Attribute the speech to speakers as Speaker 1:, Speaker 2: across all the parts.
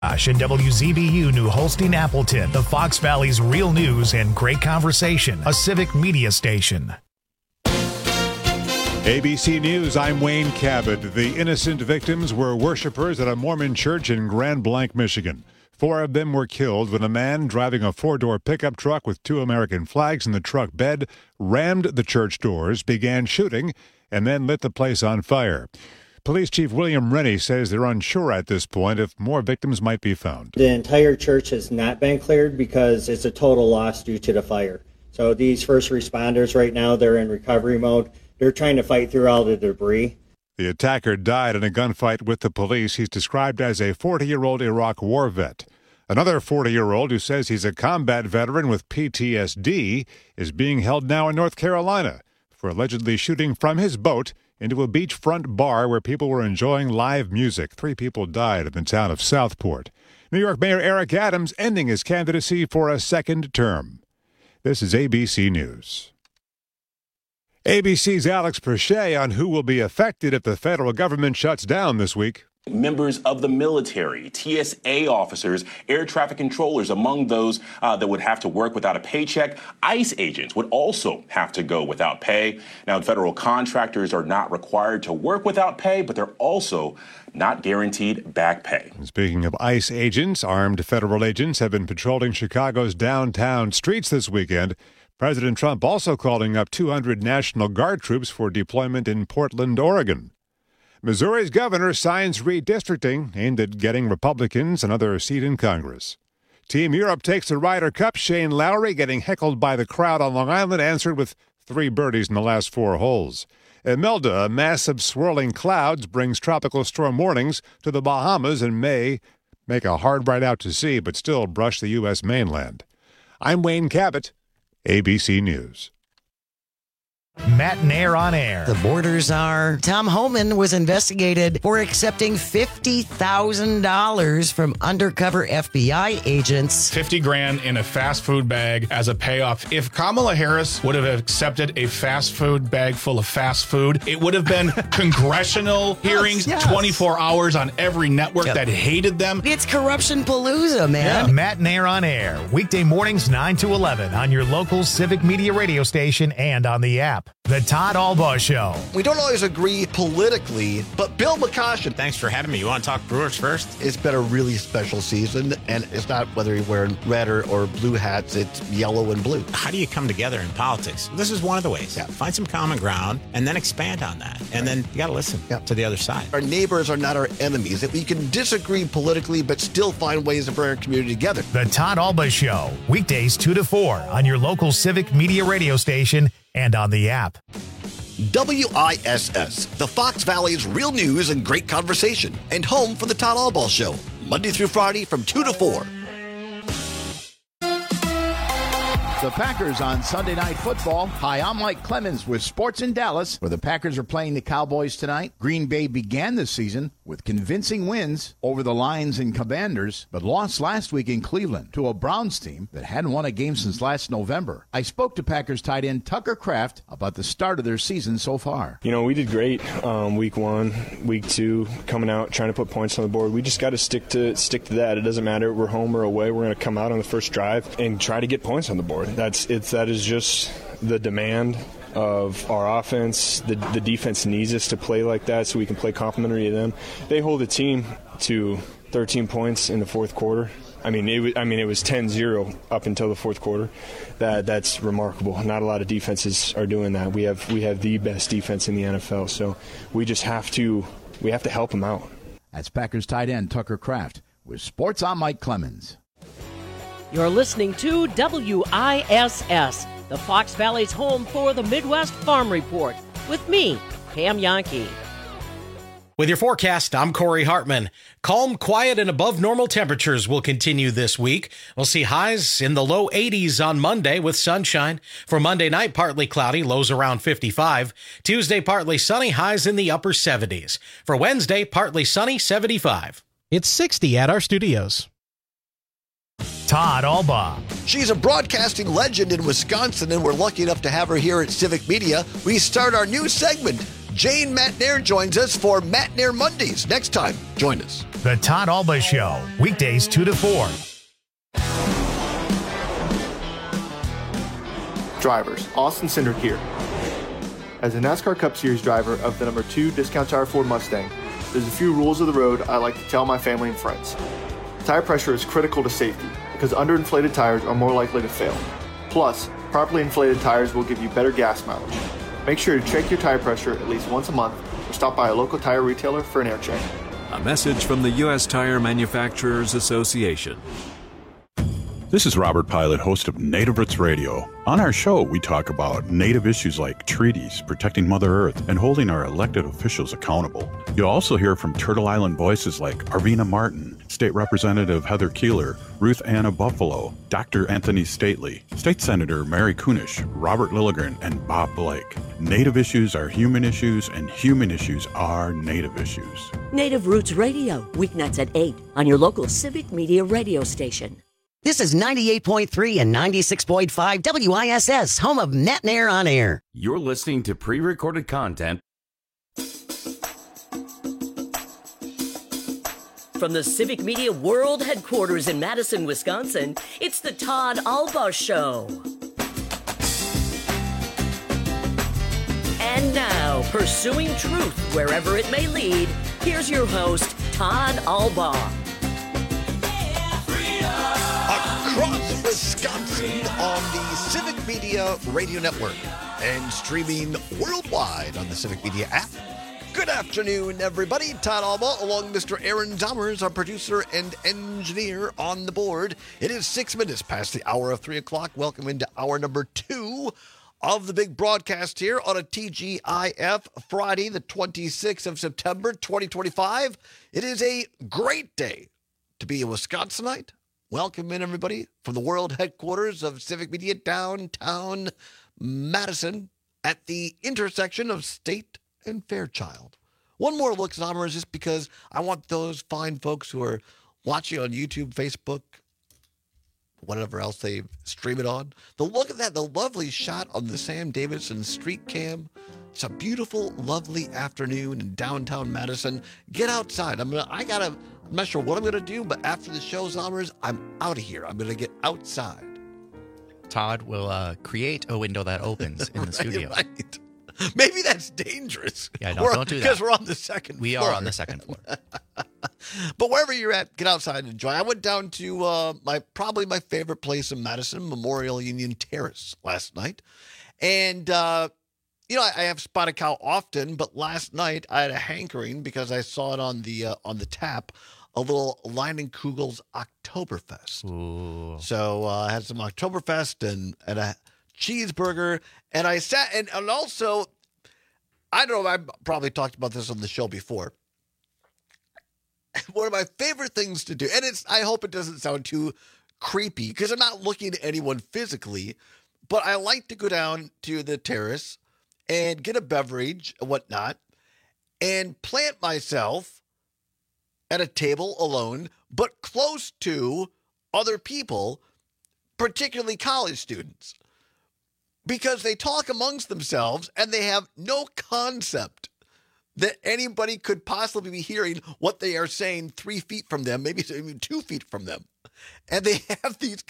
Speaker 1: And WZBU New Holstein Appleton, the Fox Valley's real news and great conversation, a civic media station.
Speaker 2: ABC News, I'm Wayne Cabot. The innocent victims were worshipers at a Mormon church in Grand Blanc, Michigan. 4 of them were killed when a man driving a 4-door pickup truck with 2 American flags in the truck bed rammed the church doors, began shooting, and then lit the place on fire. Police Chief William Rennie says they're unsure at this point if more victims might be found.
Speaker 3: The entire church has not been cleared because it's a total loss due to the fire. So these first responders right now, they're in recovery mode. They're trying to fight through all the debris.
Speaker 2: The attacker died in a gunfight with the police. He's described as a 40-year-old Iraq war vet. Another 40-year-old who says he's a combat veteran with PTSD is being held now in North Carolina for allegedly shooting from his boat into a beachfront bar where people were enjoying live music. 3 people died in the town of Southport. New York Mayor Eric Adams ending his candidacy for a second term. This is ABC News. ABC's Alex Perche on who will be affected if the federal government shuts down this week.
Speaker 4: Members of the military, TSA officers, air traffic controllers, among those that would have to work without a paycheck. ICE agents would also have to go without pay. Now, federal contractors are not required to work without pay, but they're also not guaranteed back pay.
Speaker 2: Speaking of ICE agents, armed federal agents have been patrolling Chicago's downtown streets this weekend. President Trump also calling up 200 National Guard troops for deployment in Portland, Oregon. Missouri's governor signs redistricting aimed at getting Republicans another seat in Congress. Team Europe takes the Ryder Cup. Shane Lowry, getting heckled by the crowd on Long Island, answered with 3 birdies in the last 4 holes. Imelda, a mass of swirling clouds, brings tropical storm warnings to the Bahamas and may make a hard ride out to sea, but still brush the U.S. mainland. I'm Wayne Cabot, ABC News.
Speaker 1: Matt Nair on air.
Speaker 5: The borders are. Tom Homan was investigated for accepting $50,000 from undercover FBI agents.
Speaker 6: $50,000 in a fast food bag as a payoff. If Kamala Harris would have accepted a fast food bag full of fast food, it would have been congressional hearings,
Speaker 5: yes.
Speaker 6: 24 hours on every network that hated them.
Speaker 5: It's corruption palooza, man.
Speaker 1: Yeah. Matt Nair on air. Weekday mornings 9 to 11 on your local civic media radio station and on the app. The Todd Albaugh Show.
Speaker 7: We don't always agree politically, but Bill McCoshen.
Speaker 8: Thanks for having me. You want to talk Brewers first?
Speaker 7: It's been a really special season, and it's not whether you're wearing red or blue hats, it's yellow and blue.
Speaker 8: How do you come together in politics? This is one of the ways.
Speaker 7: Yeah.
Speaker 8: Find some common ground and then expand on that. And then you got to listen to the other side.
Speaker 7: Our neighbors are not our enemies. We can disagree politically, but still find ways to bring our community together.
Speaker 1: The Todd Albaugh Show. Weekdays 2 to 4 on your local civic media radio station and on the app.
Speaker 7: WISS, the Fox Valley's real news and great conversation, and home for the Todd Albaugh Show, Monday through Friday from 2 to 4.
Speaker 9: The Packers on Sunday Night Football. Hi, I'm Mike Clemens with Sports in Dallas, where the Packers are playing the Cowboys tonight. Green Bay began the season with convincing wins over the Lions and Commanders, but lost last week in Cleveland to a Browns team that hadn't won a game since last November. I spoke to Packers tight end Tucker Kraft about the start of their season so far.
Speaker 10: You know, we did great week 1, week 2, coming out, trying to put points on the board. We just got to stick to that. It doesn't matter if we're home or away. We're going to come out on the first drive and try to get points on the board. That is just the demand of our offense. The defense needs us to play like that so we can play complementary to them. They hold the team to 13 points in the fourth quarter. It was 10-0 up until the fourth quarter. That's remarkable. Not a lot of defenses are doing that. We have the best defense in the NFL, so we just have to help them out.
Speaker 9: That's Packers tight end Tucker Kraft with Sports. I'm Mike Clemens.
Speaker 11: You're listening to WISS, the Fox Valley's home for the Midwest Farm Report, with me, Pam Yankee.
Speaker 12: With your forecast, I'm Corey Hartman. Calm, quiet, and above normal temperatures will continue this week. We'll see highs in the low 80s on Monday with sunshine. For Monday night, partly cloudy, lows around 55. Tuesday, partly sunny, highs in the upper 70s. For Wednesday, partly sunny, 75. It's 60 at our studios.
Speaker 1: Todd Albaugh.
Speaker 7: She's a broadcasting legend in Wisconsin, and we're lucky enough to have her here at Civic Media. We start our new segment. Jane Matt Nair joins us for Matt Nair Mondays. Next time, join us.
Speaker 1: The Todd Alba Show, weekdays 2 to 4.
Speaker 13: Drivers, Austin Cindric here. As a NASCAR Cup Series driver of the number 2 Discount Tire Ford Mustang, there's a few rules of the road I like to tell my family and friends. Tire pressure is critical to safety because underinflated tires are more likely to fail. Plus, properly inflated tires will give you better gas mileage. Make sure to check your tire pressure at least once a month or stop by a local tire retailer for an air check.
Speaker 14: A message from the U.S. Tire Manufacturers Association.
Speaker 15: This is Robert Pilot, host of Native Roots Radio. On our show, we talk about Native issues like treaties, protecting Mother Earth, and holding our elected officials accountable. You'll also hear from Turtle Island voices like Arvina Martin, State Representative Heather Keeler, Ruth Anna Buffalo, Dr. Anthony Stately, State Senator Mary Kunish, Robert Lilligren, and Bob Blake. Native issues are human issues, and human issues are Native issues.
Speaker 16: Native Roots Radio, weeknights at 8 on your local Civic Media radio station.
Speaker 5: This is 98.3 and 96.5 WISS, home of Net and Air on Air.
Speaker 17: You're listening to pre-recorded content.
Speaker 11: From the Civic Media World Headquarters in Madison, Wisconsin, it's the Todd Alba Show. And now, pursuing truth wherever it may lead, here's your host, Todd Alba.
Speaker 7: Across Wisconsin on the Civic Media Radio Network and streaming worldwide on the Civic Media app. Good afternoon, everybody. Todd Alba along Mr. Aaron Dommers, our producer and engineer on the board. It is 6 minutes past the hour of 3 o'clock. Welcome into hour number 2 of the big broadcast here on a TGIF Friday, the 26th of September, 2025. It is a great day to be a Wisconsinite. Welcome in, everybody, from the world headquarters of Civic Media, downtown Madison, at the intersection of State and Fairchild. One more look, Zommers, just because I want those fine folks who are watching on YouTube, Facebook, whatever else they stream it on. The look at that, the lovely shot on the Sam Davidson street cam. It's a beautiful, lovely afternoon in downtown Madison. Get outside. I'm not sure what I'm going to do, but after the show, Zommers, I'm out of here. I'm going to get outside.
Speaker 18: Todd will create a window that opens in the studio.
Speaker 7: Right. Maybe that's dangerous.
Speaker 18: Yeah, no, don't do that.
Speaker 7: Because we're on the second floor.
Speaker 18: We are on the second floor.
Speaker 7: But wherever you're at, get outside and enjoy. I went down to probably my favorite place in Madison, Memorial Union Terrace, last night. And, I have Spotted Cow often, but last night I had a hankering because I saw it on the tap, a little Leinenkugel's Oktoberfest.
Speaker 18: Ooh.
Speaker 7: So I had some Oktoberfest and a cheeseburger, and I sat and also, I don't know, I probably talked about this on the show before. One of my favorite things to do, and I hope it doesn't sound too creepy because I'm not looking at anyone physically, but I like to go down to the terrace and get a beverage and whatnot and plant myself at a table alone, but close to other people, particularly college students, because they talk amongst themselves and they have no concept that anybody could possibly be hearing what they are saying 3 feet from them, maybe even 2 feet from them. And they have these,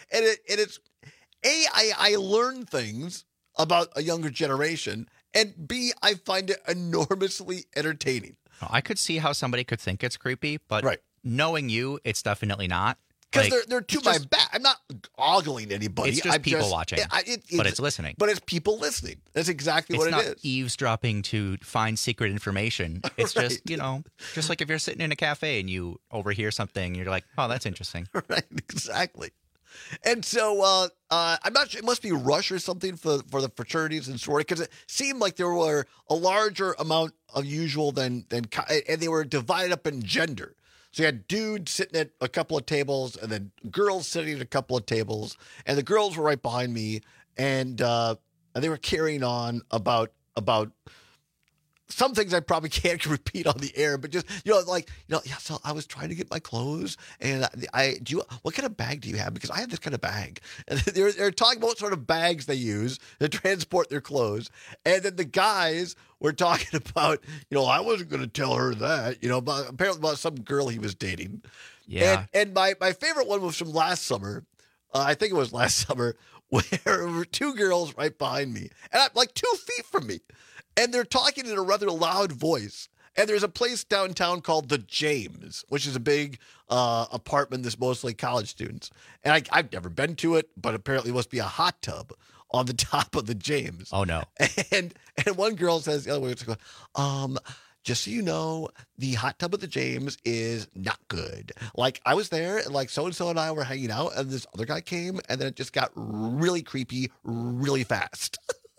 Speaker 7: I learn things about a younger generation, and B, I find it enormously entertaining.
Speaker 18: I could see how somebody could think it's creepy, but knowing you, it's definitely not.
Speaker 7: Because they're to my back. I'm not ogling anybody.
Speaker 18: It's just people watching, but it's listening.
Speaker 7: But it's people listening. That's exactly what it is.
Speaker 18: It's not eavesdropping to find secret information. It's just, just like if you're sitting in a cafe and you overhear something, you're like, oh, that's interesting.
Speaker 7: Right, exactly. And so I'm not sure. It must be Rush or something for the fraternities and sorority, because it seemed like there were a larger amount of usual than and they were divided up in gender. So you had dudes sitting at a couple of tables and then girls sitting at a couple of tables, and the girls were right behind me, and they were carrying on about some things I probably can't repeat on the air, but just, so I was trying to get my clothes, and what kind of bag do you have? Because I have this kind of bag. And they're talking about what sort of bags they use to transport their clothes. And then the guys were talking about, I wasn't going to tell her that, apparently about some girl he was dating.
Speaker 18: Yeah.
Speaker 7: And my favorite one was from last summer. I think it was last summer, where there were two girls right behind me, and I'm like 2 feet from me, and they're talking in a rather loud voice. And there's a place downtown called the James, which is a big apartment that's mostly college students. And I've never been to it, but apparently it must be a hot tub on the top of the James.
Speaker 18: Oh, no.
Speaker 7: And one girl says, the other one, just so you know, the hot tub of the James is not good. Like, I was there, and like so-and-so and I were hanging out, and this other guy came, and then it just got really creepy really fast.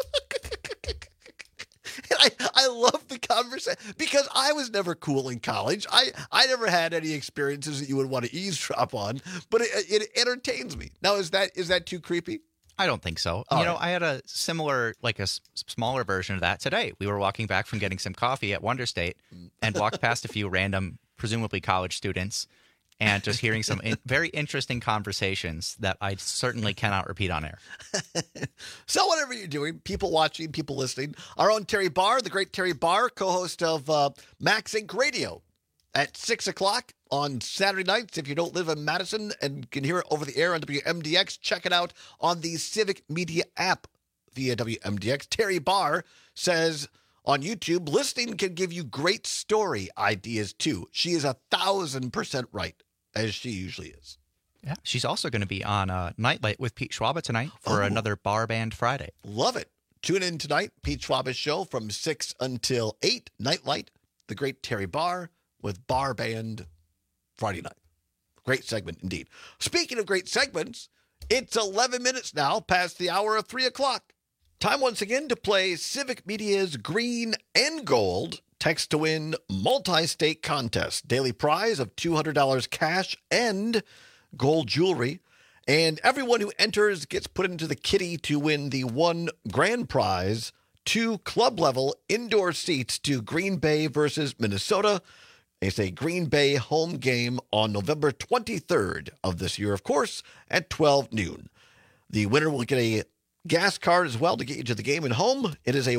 Speaker 7: And I love the conversation because I was never cool in college. I never had any experiences that you would want to eavesdrop on, but it entertains me. Now, is that too creepy?
Speaker 18: I don't think so. I had a similar, like a smaller version of that today. We were walking back from getting some coffee at Wonder State and walked past a few random, presumably college students, and just hearing some very interesting conversations that I certainly cannot repeat on air.
Speaker 7: So whatever you're doing, people watching, people listening, our own Terry Barr, the great Terry Barr, co-host of Max Inc. Radio at 6 o'clock on Saturday nights. If you don't live in Madison and can hear it over the air on WMDX, check it out on the Civic Media app via WMDX. Terry Barr says on YouTube, listening can give you great story ideas too. She is 1,000% right, as she usually is.
Speaker 18: Yeah, she's also going to be on Nightlight with Pete Schwaba tonight for another Bar Band Friday.
Speaker 7: Love it. Tune in tonight, Pete Schwaba's show from 6 until 8, Nightlight, the great Terry Barr with Bar Band Friday night. Great segment indeed. Speaking of great segments, it's 11 minutes now past the hour of 3 o'clock. Time once again to play Civic Media's Green and Gold Text to Win multi-state contest. Daily prize of $200 cash and gold jewelry. And everyone who enters gets put into the kitty to win the one grand prize, 2 club-level indoor seats to Green Bay versus Minnesota. It's a Green Bay home game on November 23rd of this year, of course, at 12 noon. The winner will get a gas card as well to get you to the game and home. It is a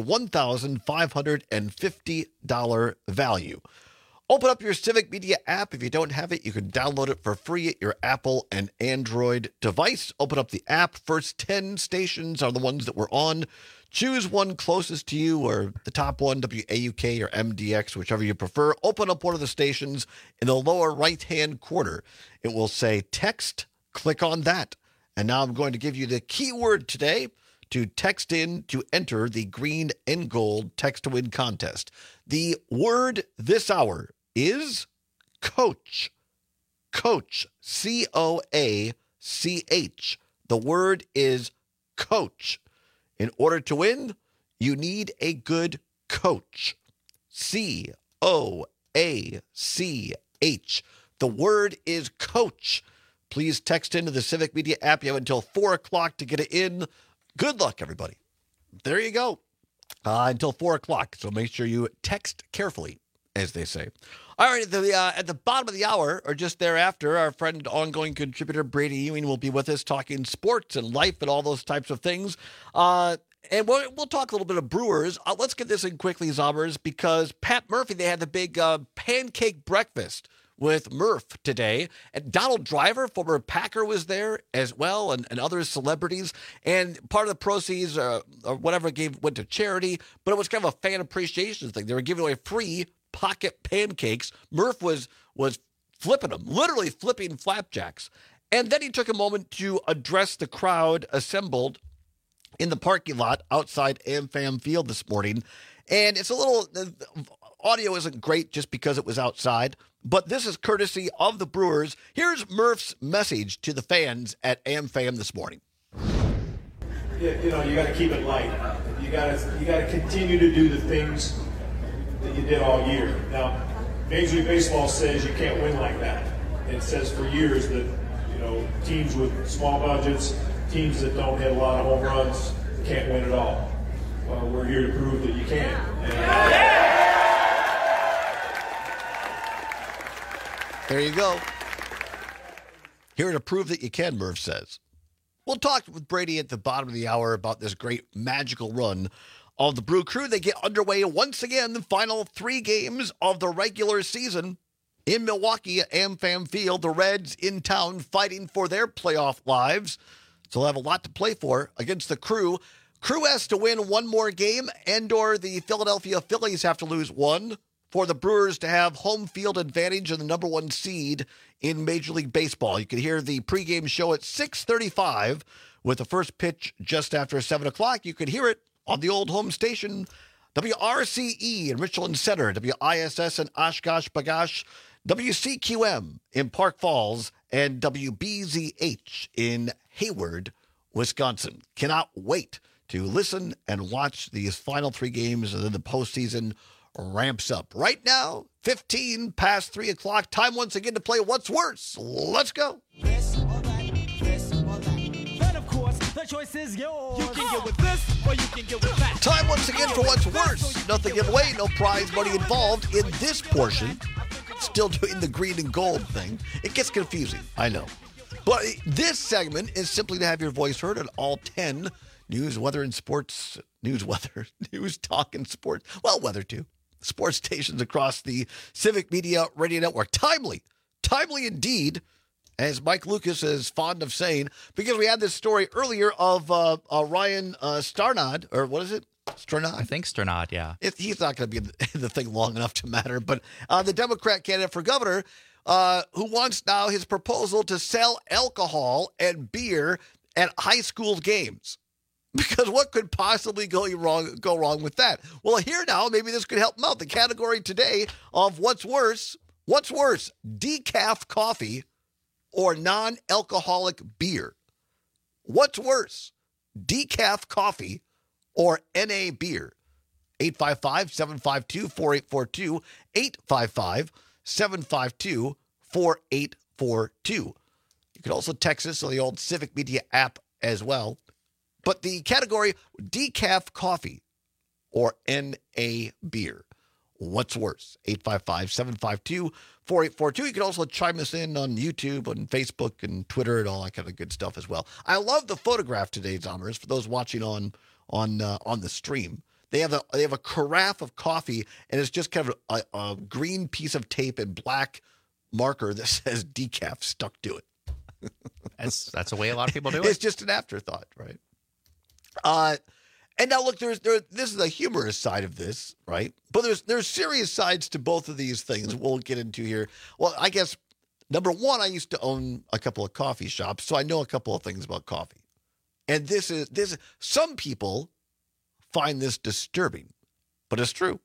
Speaker 7: $1,550 value. Open up your Civic Media app. If you don't have it, you can download it for free at your Apple and Android device. Open up the app. First 10 stations are the ones that we're on. Choose one closest to you or the top one, WAUK or MDX, whichever you prefer. Open up one of the stations. In the lower right-hand corner, it will say text. Click on that. And now I'm going to give you the keyword today to text in to enter the Green and Gold Text to Win contest. The word this hour is coach. Coach. C-O-A-C-H. The word is coach. In order to win, you need a good coach. C-O-A-C-H. The word is coach. Please text into the Civic Media app. You have until 4 o'clock to get it in. Good luck, everybody. There you go. Until 4 o'clock. So make sure you text carefully, as they say. All right, at the bottom of the hour, or just thereafter, our friend, ongoing contributor Brady Ewing will be with us talking sports and life and all those types of things. And we'll talk a little bit of Brewers. Let's get this in quickly, Zombers, because Pat Murphy, they had the big pancake breakfast with Murph today. And Donald Driver, former Packer, was there as well, and other celebrities. And part of the proceeds or whatever went to charity, but it was kind of a fan appreciation thing. They were giving away free pocket pancakes. Murph was flipping them, literally flipping flapjacks. And then he took a moment to address the crowd assembled in the parking lot outside AmFam Field this morning. And it's a little, audio isn't great just because it was outside, but this is courtesy of the Brewers. Here's Murph's message to the fans at AmFam this morning.
Speaker 19: You got to keep it light. You got to continue to do the things that you did all year. Now, Major League Baseball says you can't win like that. It says for years that, teams with small budgets, teams that don't hit a lot of home runs can't win at all. Well, we're here to prove that you can.
Speaker 7: There you go. Here to prove that you can, Murph says. We'll talk with Brady at the bottom of the hour about this great magical run of the Brew Crew. They get underway once again, the final 3 games of the regular season in Milwaukee at AmFam Field. The Reds in town fighting for their playoff lives. So they'll have a lot to play for against the Crew. Crew has to win one more game, and/or the Philadelphia Phillies have to lose one for the Brewers to have home field advantage and the number 1 seed in Major League Baseball. You can hear the pregame show at 6:35 with the first pitch just after 7 o'clock. You can hear it on the old home station, WRCE in Richland Center, WISS in Oshkosh B'gosh, WCQM in Park Falls, and WBZH in Hayward, Wisconsin. Cannot wait to listen and watch these final 3 games, and then the postseason ramps up. Right now, 15 past 3 o'clock. Time once again to play What's Worse. Let's go.
Speaker 20: This or that, this or that. But of course, the choice is yours. You can get with this or you can get with that.
Speaker 7: Time once again for What's Worse. Nothing to give away, no prize money involved in this portion. Still doing the green and gold thing. It gets confusing, I know. But this segment is simply to have your voice heard on all 10 news, weather, and sports, news, talk, and sports, well, weather too, sports stations across the Civic Media Radio Network. Timely indeed, as Mike Lucas is fond of saying, because we had this story earlier of Ryan Starnod, or what is it? Sternod?
Speaker 18: I think Sternod, yeah.
Speaker 7: He's not going to be in the thing long enough to matter, but the Democrat candidate for governor who wants now his proposal to sell alcohol and beer at high school games. Because what could possibly go wrong with that? Well, here now, maybe this could help him out. The category today of what's worse, decaf coffee or non-alcoholic beer? What's worse, decaf coffee or NA beer? 855-752-4842, 855-752-4842. You can also text us on the old Civic Media app as well. But the category, decaf coffee or NA beer. What's worse? 855-752-4842. You can also chime us in on YouTube, on Facebook, and Twitter, and all that kind of good stuff as well. I love the photograph today, Zommers, for those watching on the stream. They have a carafe of coffee, and it's just kind of a green piece of tape and black marker that says decaf stuck to it.
Speaker 18: That's the way a lot of people do it.
Speaker 7: It's just an afterthought, right? And now look, this is the humorous side of this, right? But there's serious sides to both of these things we'll get into here. Well, I guess, number one, I used to own a couple of coffee shops, so I know a couple of things about coffee. And this is some people find this disturbing, but it's true.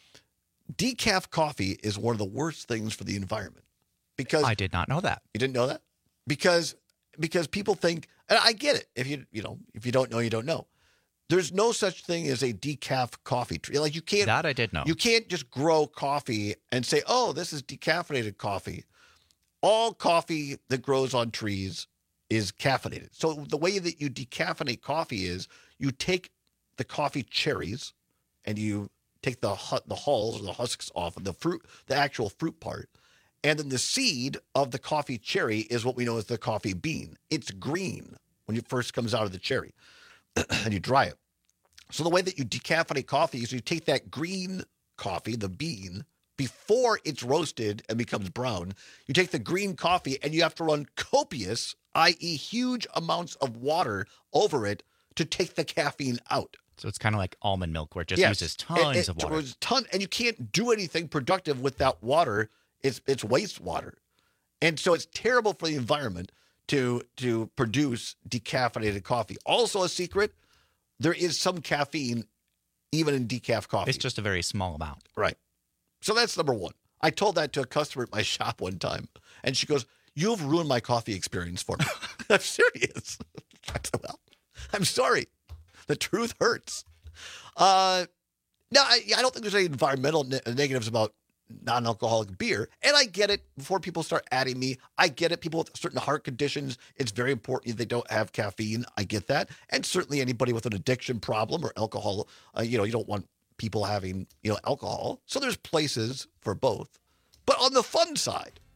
Speaker 7: Decaf coffee is one of the worst things for the environment. Because
Speaker 18: I did not know that.
Speaker 7: You didn't know that? Because people think, and I get it. If you don't know, you don't know. There's no such thing as a decaf coffee tree. Like you can't.
Speaker 18: That I did know.
Speaker 7: You can't just grow coffee and say, "Oh, this is decaffeinated coffee." All coffee that grows on trees is caffeinated. So the way that you decaffeinate coffee is you take the coffee cherries and you take the hulls or the husks off of the fruit, the actual fruit part. And then the seed of the coffee cherry is what we know as the coffee bean. It's green when it first comes out of the cherry and you dry it. So the way that you decaffeinate coffee is you take that green coffee, the bean, before it's roasted and becomes brown. You take the green coffee and you have to run copious, i.e. huge amounts of water over it to take the caffeine out.
Speaker 18: So it's kind of like almond milk where it just uses tons of water.
Speaker 7: And you can't do anything productive with that water. It's wastewater. And so it's terrible for the environment to produce decaffeinated coffee. Also a secret, there is some caffeine even in decaf coffee.
Speaker 18: It's just a very small amount.
Speaker 7: Right. So that's number one. I told that to a customer at my shop one time, and she goes, "You've ruined my coffee experience for me." I'm serious. I said, well, I'm sorry. The truth hurts. Now, I don't think there's any environmental negatives about non-alcoholic beer. And I get it. Before people start adding me, I get it. People with certain heart conditions, it's very important they don't have caffeine. I get that. And certainly anybody with an addiction problem or alcohol, you don't want people having, alcohol. So there's places for both. But on the fun side,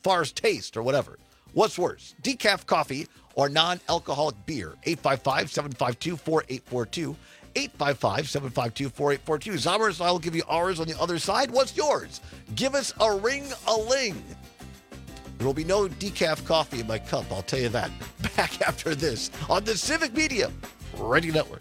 Speaker 7: far as taste or whatever. What's worse, decaf coffee or non-alcoholic beer? 855-752-4842. 855-752-4842. Zombers and I will give you ours on the other side. What's yours? Give us a ring-a-ling. There will be no decaf coffee in my cup, I'll tell you that. Back after this on the Civic Media Radio Network.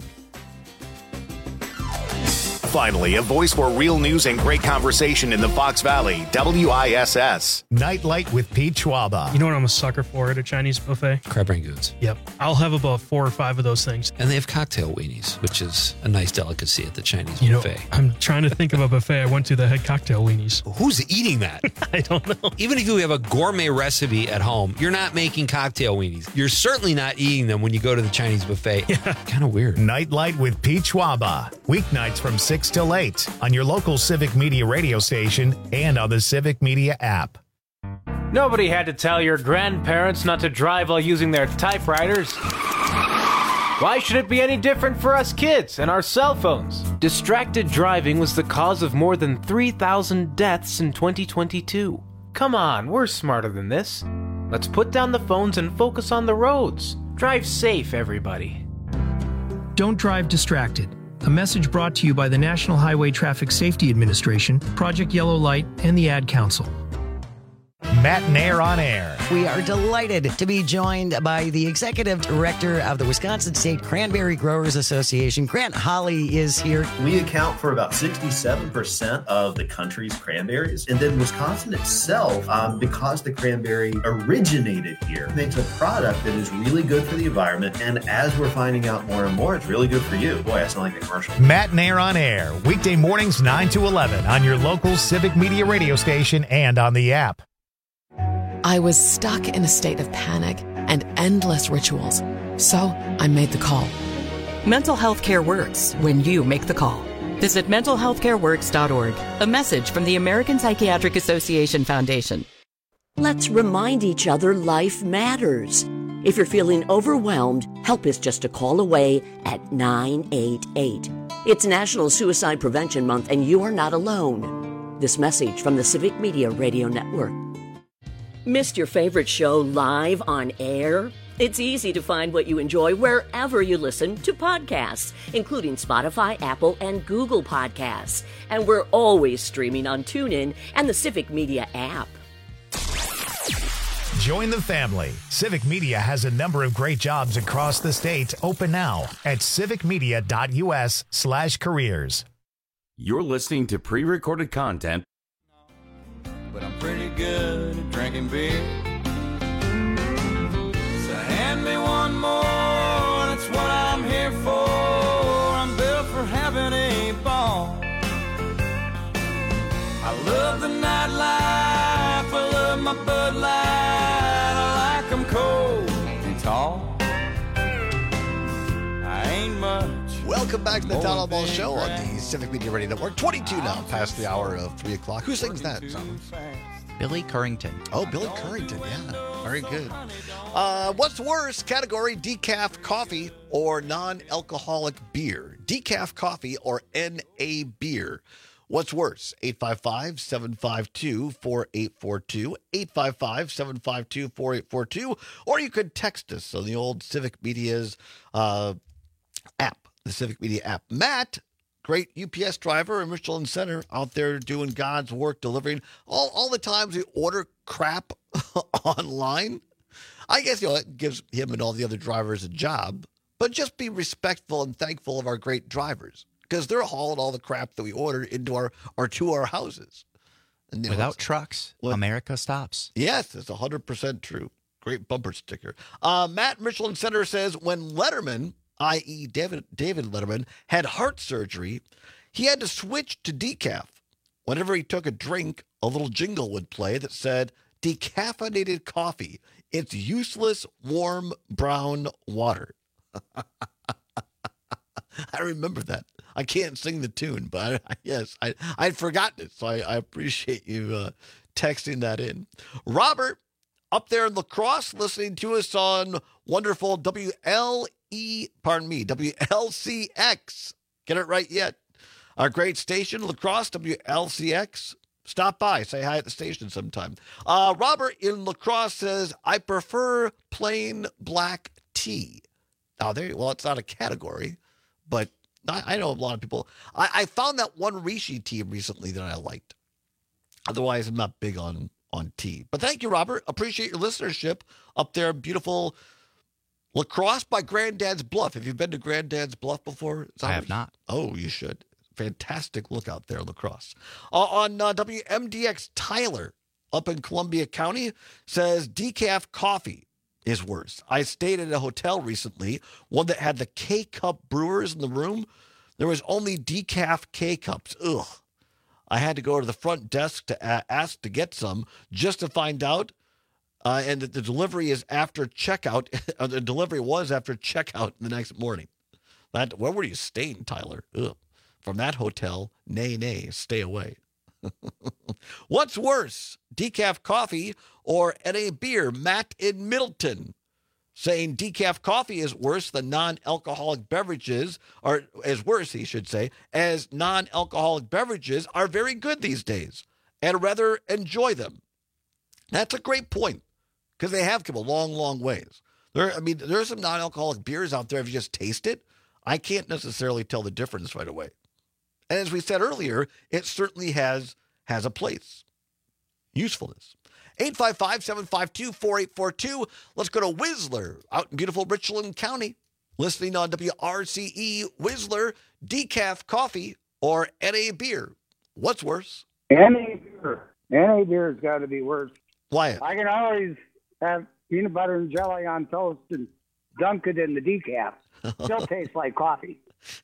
Speaker 1: Finally, a voice for real news and great conversation in the Fox Valley, WISS. Nightlight with Pete Schwaba.
Speaker 21: You know what I'm a sucker for at a Chinese buffet?
Speaker 22: Crab rangoons.
Speaker 21: Yep. I'll have about 4 or 5 of those things.
Speaker 22: And they have cocktail weenies, which is a nice delicacy at the Chinese buffet.
Speaker 21: I'm trying to think of a buffet I went to that had cocktail weenies.
Speaker 22: Who's eating that?
Speaker 21: I don't know.
Speaker 22: Even if you have a gourmet recipe at home, you're not making cocktail weenies. You're certainly not eating them when you go to the Chinese buffet. Yeah. Kind of weird.
Speaker 1: Nightlight with Pete Schwaba. Weeknights from 6 till 8 on your local Civic Media radio station and on the Civic Media app.
Speaker 23: Nobody had to tell your grandparents not to drive while using their typewriters. Why should it be any different for us kids and our cell phones? Distracted driving was the cause of more than 3,000 deaths in 2022. Come on, we're smarter than this. Let's put down the phones and focus on the roads. Drive safe, everybody.
Speaker 24: Don't drive distracted. A message brought to you by the National Highway Traffic Safety Administration, Project Yellow Light, and the Ad Council.
Speaker 1: Matt Nair on air.
Speaker 5: We are delighted to be joined by the executive director of the Wisconsin State Cranberry Growers Association. Grant Holly is here.
Speaker 25: We account for about 67% of the country's cranberries. And then Wisconsin itself, because the cranberry originated here, makes a product that is really good for the environment. And as we're finding out more and more, it's really good for you. Boy, I sound like a commercial.
Speaker 1: Matt Nair on air. Weekday mornings 9 to 11 on your local Civic Media radio station and on the app.
Speaker 26: I was stuck in a state of panic and endless rituals, so I made the call.
Speaker 27: Mental health care works when you make the call. Visit mentalhealthcareworks.org. A message from the American Psychiatric Association Foundation.
Speaker 16: Let's remind each other life matters. If you're feeling overwhelmed, help is just a call away at 988. It's National Suicide Prevention Month, and you are not alone. This message from the Civic Media Radio Network. Missed your favorite show live on air? It's easy to find what you enjoy wherever you listen to podcasts, including Spotify, Apple, and Google Podcasts. And we're always streaming on TuneIn and the Civic Media app.
Speaker 1: Join the family. Civic Media has a number of great jobs across the state open now at civicmedia.us/careers.
Speaker 17: You're listening to pre-recorded content.
Speaker 28: But I'm pretty good at drinking beer. So hand me one more, that's what I'm here for. I'm built for having a ball. I love the nightlife, I love my Bud Light. I like them cold and tall. I ain't much.
Speaker 7: Welcome back to the Town Hall Ball Show on the Civic Media Radio Network. 22 now, past the hour of 3 o'clock. Who sings that song?
Speaker 18: Billy Currington.
Speaker 7: Oh, Billy Currington, yeah. Very good. What's worse category, decaf coffee or non-alcoholic beer? Decaf coffee or NA beer? What's worse? 855-752-4842, 855-752-4842, or you could text us on the old Civic Media's app. The Civic Media app. Matt, great UPS driver in Richland Center, out there doing God's work, delivering all the times we order crap online. I guess it gives him and all the other drivers a job, but just be respectful and thankful of our great drivers because they're hauling all the crap that we ordered into our to our houses. And,
Speaker 18: without trucks, America stops.
Speaker 7: Yes, it's 100% true. Great bumper sticker. Matt in Richland Center says when Letterman, i.e. David Letterman, had heart surgery, he had to switch to decaf. Whenever he took a drink, a little jingle would play that said, decaffeinated coffee. It's useless, warm, brown water. I remember that. I can't sing the tune, but I'd forgotten it, so I appreciate you texting that in. Robert, up there in La Crosse, listening to us on wonderful WLCX. Get it right yet. Our great station, La Crosse, WLCX. Stop by. Say hi at the station sometime. Robert in La Crosse says, I prefer plain black tea. Now, it's not a category, but I know a lot of people. I found that one Rishi tea recently that I liked. Otherwise, I'm not big on tea. But thank you, Robert. Appreciate your listenership up there. Beautiful La Crosse by Granddad's Bluff. Have you been to Granddad's Bluff before?
Speaker 18: I have not.
Speaker 7: Oh, you should. Fantastic look out there, La Crosse. On WMDX, Tyler up in Columbia County says decaf coffee is worse. I stayed at a hotel recently, one that had the K-Cup brewers in the room. There was only decaf K-Cups. Ugh. I had to go to the front desk to ask to get some just to find out. And the delivery is after checkout. The delivery was after checkout the next morning. Where were you staying, Tyler? Ugh. From that hotel, nay, stay away. What's worse, decaf coffee or NA beer? Matt in Middleton saying decaf coffee is worse than non-alcoholic beverages, or is worse, he should say, as non-alcoholic beverages are very good these days and rather enjoy them. That's a great point because they have come a long, long ways. There's some non-alcoholic beers out there. If you just taste it, I can't necessarily tell the difference right away. And as we said earlier, it certainly has a place. Usefulness. 855-752-4842. Let's go to Whistler out in beautiful Richland County. Listening on WRCE. Whistler, decaf coffee or NA beer? What's worse?
Speaker 2: NA beer. NA beer's got to be worse.
Speaker 7: Why?
Speaker 2: I can always have peanut butter and jelly on toast and dunk it in the decaf. Still tastes like coffee.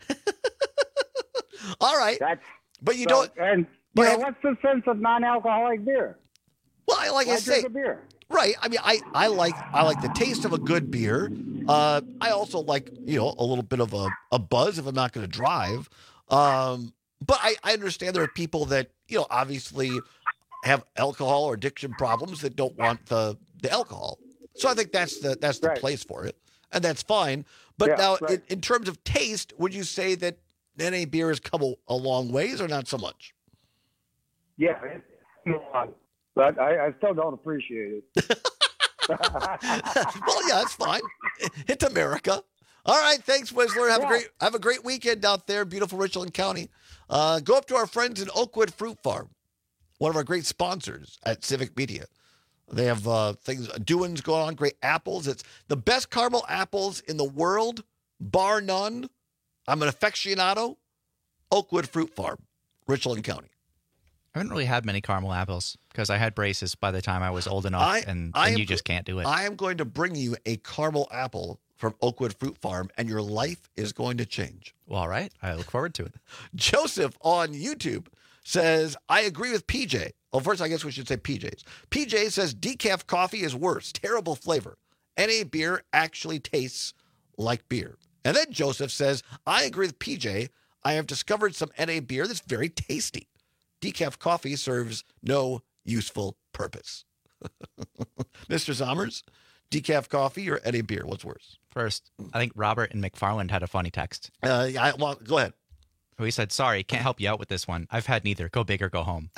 Speaker 7: All right. But you don't.
Speaker 2: And what's the sense of non-alcoholic beer?
Speaker 7: Well, like I say,
Speaker 2: beer.
Speaker 7: Right. I like the taste of a good beer. I also like, a little bit of a buzz if I'm not going to drive. But I understand there are people that, obviously have alcohol or addiction problems that don't want the alcohol. So I think that's the place for it. And that's fine. But in terms of taste, would you say that NA beer has come a long ways or not so much?
Speaker 2: Yeah, but I still don't appreciate it.
Speaker 7: Well, yeah, it's fine. It's America. All right, thanks, Whistler. Have a great weekend out there, beautiful Richland County. Go up to our friends in Oakwood Fruit Farm, one of our great sponsors at Civic Media. They have doings going on, great apples. It's the best caramel apples in the world, bar none. I'm an aficionado. Oakwood Fruit Farm, Richland County.
Speaker 18: I haven't really had many caramel apples because I had braces by the time I was old enough, and you just can't do it.
Speaker 7: I am going to bring you a caramel apple from Oakwood Fruit Farm, and your life is going to change.
Speaker 18: Well, all right. I look forward to it.
Speaker 7: Joseph on YouTube says, I agree with PJ. Well, first, I guess we should say PJ's. PJ says decaf coffee is worse. Terrible flavor. NA beer actually tastes like beer. And then Joseph says, I agree with PJ. I have discovered some NA beer that's very tasty. Decaf coffee serves no useful purpose. Mr. Sommers, decaf coffee or NA beer? What's worse?
Speaker 18: First, I think Robert and McFarland had a funny text.
Speaker 7: Go ahead.
Speaker 18: He said, sorry, can't help you out with this one. I've had neither. Go big or go home.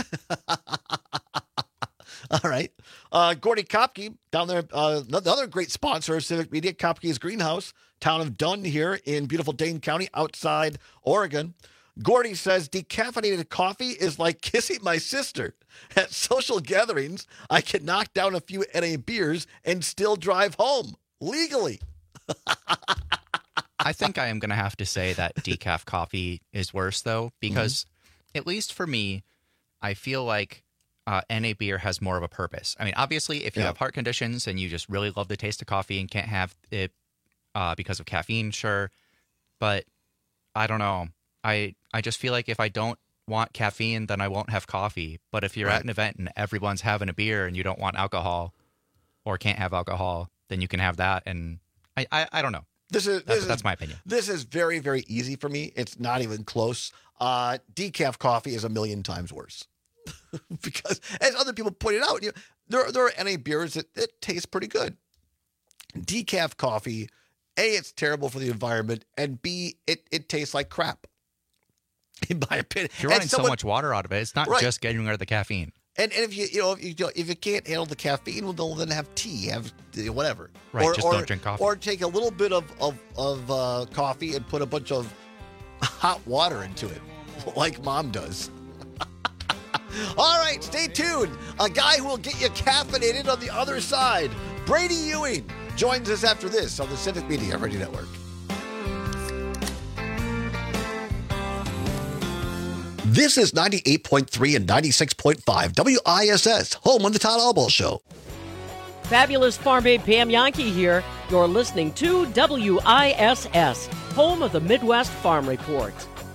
Speaker 7: All right. Gordy Kopke down there, another great sponsor of Civic Media, Kopke's Greenhouse, town of Dunn here in beautiful Dane County outside Oregon. Gordy says, decaffeinated coffee is like kissing my sister. At social gatherings, I can knock down a few NA beers and still drive home legally.
Speaker 18: I think I am going to have to say that decaf coffee is worse, though, because at least for me, I feel like NA beer has more of a purpose. I mean, obviously, if you have heart conditions and you just really love the taste of coffee and can't have it because of caffeine, sure. But I don't know. I just feel like if I don't want caffeine, then I won't have coffee. But if you're at an event and everyone's having a beer and you don't want alcohol or can't have alcohol, then you can have that. And I don't know. That's my opinion.
Speaker 7: This is very, very easy for me. It's not even close. Decaf coffee is a million times worse. Because, as other people pointed out, there are NA beers that taste pretty good. Decaf coffee, A, it's terrible for the environment, and B, it tastes like crap. by a penny.
Speaker 18: You're running so much water out of it. It's not just getting rid of the caffeine.
Speaker 7: And if if you can't handle the caffeine, well, then have tea, have whatever.
Speaker 18: Right, just don't drink coffee.
Speaker 7: Or take a little bit of coffee and put a bunch of hot water into it, like Mom does. All right, stay tuned. A guy who will get you caffeinated on the other side. Brady Ewing joins us after this on the Civic Media Radio Network. This is 98.3 and 96.5 WISS, home on the Todd Albaugh Show.
Speaker 11: Fabulous Farm Babe Pam Yankee here. You're listening to WISS, home of the Midwest Farm Report.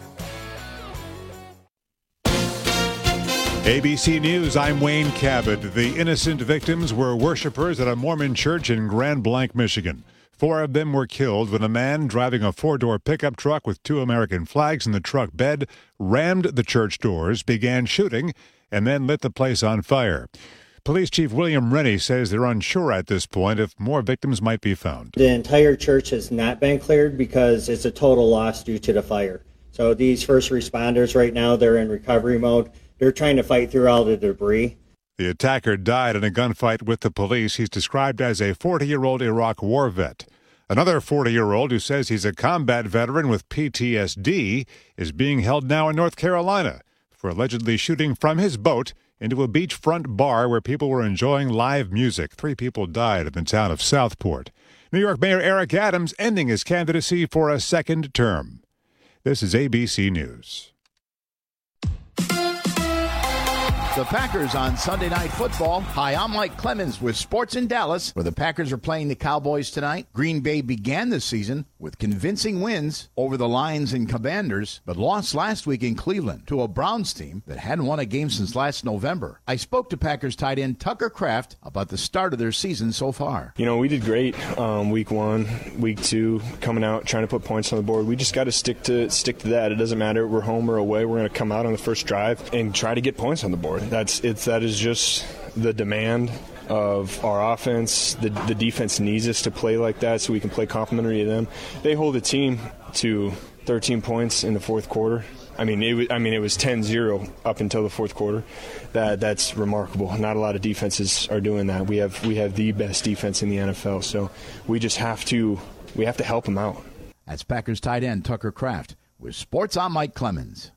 Speaker 3: ABC News, I'm Wayne Cabot. The innocent victims were worshipers at a Mormon church in Grand Blanc, Michigan. 4 of them were killed when a man driving a 4-door pickup truck with 2 American flags in the truck bed rammed the church doors, began shooting, and then lit the place on fire. Police Chief William Rennie says they're unsure at this point if more victims might be found.
Speaker 4: The entire church has not been cleared because it's a total loss due to the fire. So these first responders right now, they're in recovery mode. They're trying to fight through all the debris.
Speaker 3: The attacker died in a gunfight with the police. He's described as a 40-year-old Iraq war vet. Another 40-year-old who says he's a combat veteran with PTSD is being held now in North Carolina for allegedly shooting from his boat into a beachfront bar where people were enjoying live music. 3 people died in the town of Southport. New York Mayor Eric Adams ending his candidacy for a second term. This is ABC News.
Speaker 6: The Packers on Sunday Night Football. Hi, I'm Mike Clemens with Sports in Dallas, where the Packers are playing the Cowboys tonight. Green Bay began the season with convincing wins over the Lions and Commanders, but lost last week in Cleveland to a Browns team that hadn't won a game since last November. I spoke to Packers tight end Tucker Kraft about the start of their season so far.
Speaker 8: You know, we did great week 1, week 2, coming out, trying to put points on the board. We just got to stick to that. It doesn't matter if we're home or away. We're going to come out on the first drive and try to get points on the board. That is just the demand of our offense. The defense needs us to play like that so we can play complementary to them. They hold the team to 13 points in the fourth quarter. I mean, it was 10-0 up until the fourth quarter. That's remarkable. Not a lot of defenses are doing that. We have the best defense in the NFL, so we have to help them out.
Speaker 6: That's Packers tight end Tucker Kraft with Sports. I'm Mike Clemens.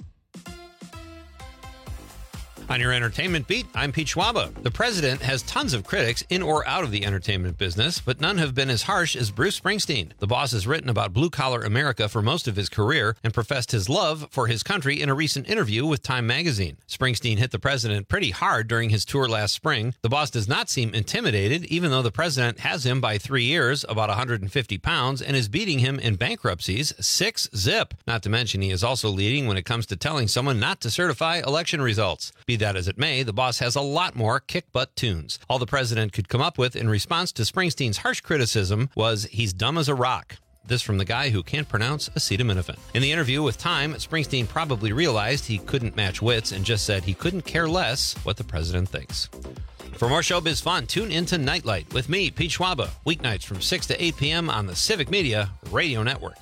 Speaker 22: On your entertainment beat, I'm Pete Schwaba. The president has tons of critics in or out of the entertainment business, but none have been as harsh as Bruce Springsteen. The boss has written about blue-collar America for most of his career and professed his love for his country in a recent interview with Time magazine. Springsteen hit the president pretty hard during his tour last spring. The boss does not seem intimidated, even though the president has him by 3 years, about 150 pounds, and is beating him in bankruptcies 6-0. Not to mention he is also leading when it comes to telling someone not to certify election results. Be that as it may, the boss has a lot more kick-butt tunes. All the president could come up with in response to Springsteen's harsh criticism was, "He's dumb as a rock." This from the guy who can't pronounce acetaminophen. In the interview with Time, Springsteen probably realized he couldn't match wits and just said he couldn't care less what the president thinks. For more showbiz fun, tune into Nightlight with me, Pete Schwaba, weeknights from 6 to 8 p.m. on the Civic Media Radio Network.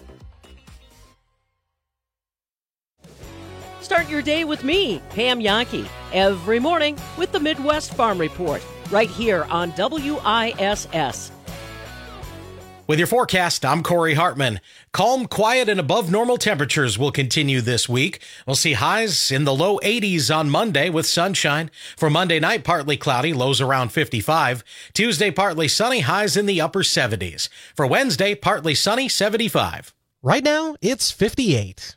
Speaker 11: Start your day with me, Pam Yankee, every morning with the Midwest Farm Report, right here on WISS.
Speaker 9: With your forecast, I'm Corey Hartman. Calm, quiet, and above normal temperatures will continue this week. We'll see highs in the low 80s on Monday with sunshine. For Monday night, partly cloudy, lows around 55. Tuesday, partly sunny, highs in the upper 70s. For Wednesday, partly sunny, 75. Right now, it's 58.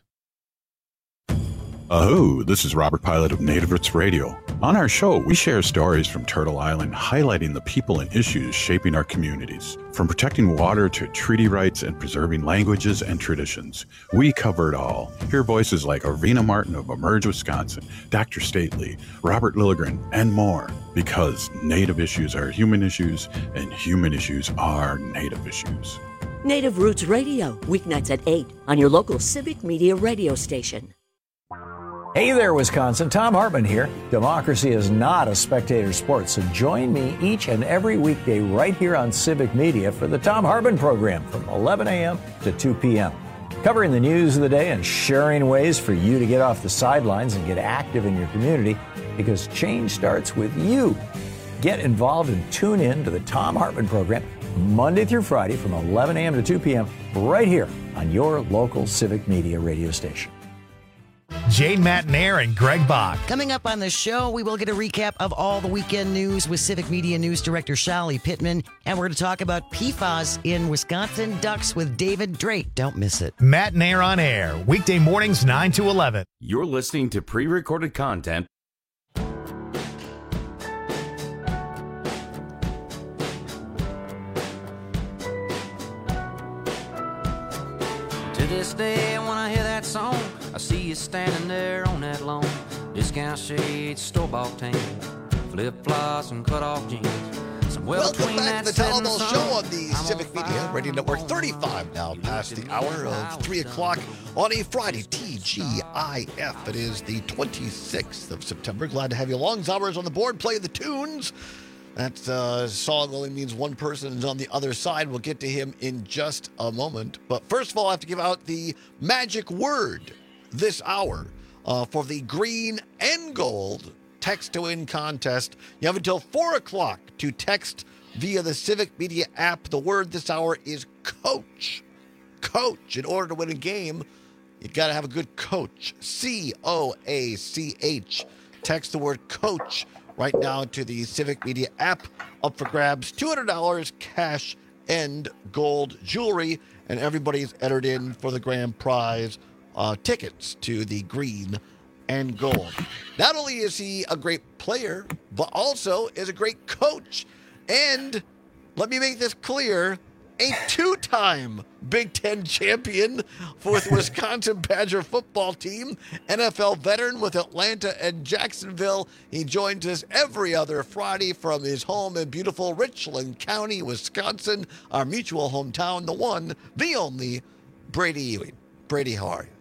Speaker 15: Oh, this is Robert Pilot of Native Roots Radio. On our show, we share stories from Turtle Island, highlighting the people and issues shaping our communities. From protecting water to treaty rights and preserving languages and traditions, we cover it all. Hear voices like Arvina Martin of Emerge, Wisconsin, Dr. Stately, Robert Lilligren, and more. Because Native issues are human issues, and human issues are Native issues.
Speaker 16: Native Roots Radio, weeknights at 8 on your local Civic Media radio station.
Speaker 10: Hey there, Wisconsin. Tom Hartman here. Democracy is not a spectator sport, so join me each and every weekday right here on Civic Media for the Tom Hartman program from 11 a.m. to 2 p.m. covering the news of the day and sharing ways for you to get off the sidelines and get active in your community, because change starts with you. Get involved and tune in to the Thom Hartmann program Monday through Friday from 11 a.m. to 2 p.m. right here on your local Civic Media radio station.
Speaker 1: Jane Matnair and Greg Bach.
Speaker 5: Coming up on the show, we will get a recap of all the weekend news with Civic Media News Director Shali Pittman, and we're going to talk about PFAS in Wisconsin ducks with David Drake. Don't miss it.
Speaker 1: Matnair on air, weekday mornings 9 to 11.
Speaker 17: You're listening to pre-recorded content.
Speaker 28: To this day, when I hear that song, I see you standing there on that lawn. Discount shades, store-bought tan, flip-flops and cut-off jeans.
Speaker 7: Welcome back to the Town Hall Show on the Civic Media Radio Network. 35 now past the hour of 3 o'clock on a Friday, TGIF. It is the 26th of September. Glad to have you along. Zauber's on the board playing the tunes. That song only means one person is on the other side. We'll get to him in just a moment. But first of all, I have to give out the magic word this hour for the green and gold text to win contest. You have until 4 o'clock to text via the Civic Media app. The word this hour is coach. Coach. In order to win a game, you got to have a good coach. C-O-A-C-H. Text the word coach right now to the Civic Media app. Up for grabs, $200 cash and gold jewelry. And everybody's entered in for the grand prize tickets to the green and gold. Not only is he a great player, but also is a great coach. And let me make this clear, a two-time Big Ten champion for the Wisconsin Badger football team, NFL veteran with Atlanta and Jacksonville. He joins us every other Friday from his home in beautiful Richland County, Wisconsin, our mutual hometown, the one, the only, Brady Ewing. Brady, how are you?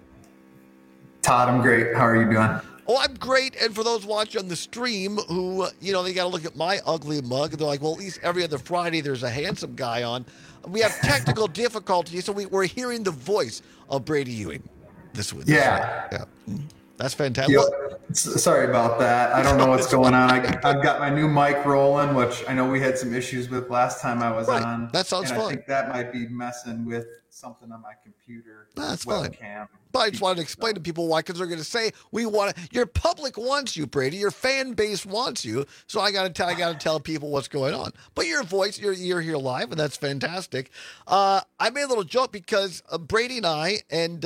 Speaker 12: Todd, I'm great. How are you doing?
Speaker 7: Oh, I'm great. And for those watching on the stream who, they got to look at my ugly mug, and they're like, well, at least every other Friday there's a handsome guy on. We have technical difficulties, so we're hearing the voice of Brady Ewing this week. Yeah. That's fantastic.
Speaker 12: Yep. Sorry about that. I don't know what's going on. I've got my new mic rolling, which I know we had some issues with last time I was on.
Speaker 7: That sounds fun.
Speaker 12: I think that might be messing with something on my computer.
Speaker 7: That's
Speaker 12: webcam.
Speaker 7: Fine. But I just wanted to explain to people why, because they're going to say your public wants you, Brady. Your fan base wants you. So I got to tell people what's going on. But your voice, you're here live, and that's fantastic. I made a little joke because Brady and I and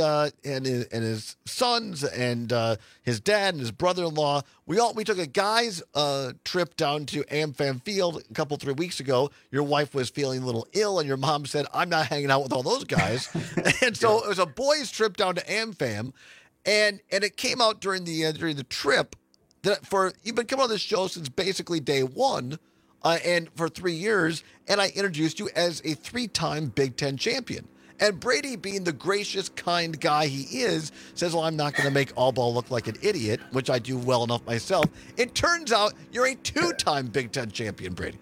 Speaker 7: his sons and his dad and his brother-in-law, we took a guy's trip down to AmFam Field a couple 3 weeks ago. Your wife was feeling a little ill, and your mom said, "I'm not hanging out with all those guys." And so it was a boys' trip down to AmFam, and it came out during the trip that you've been coming on this show since basically day one, and for 3 years, and I introduced you as a 3-time Big Ten champion. And Brady, being the gracious, kind guy he is, says, well, I'm not going to make All Ball look like an idiot, which I do well enough myself. It turns out you're a 2-time Big Ten champion, Brady.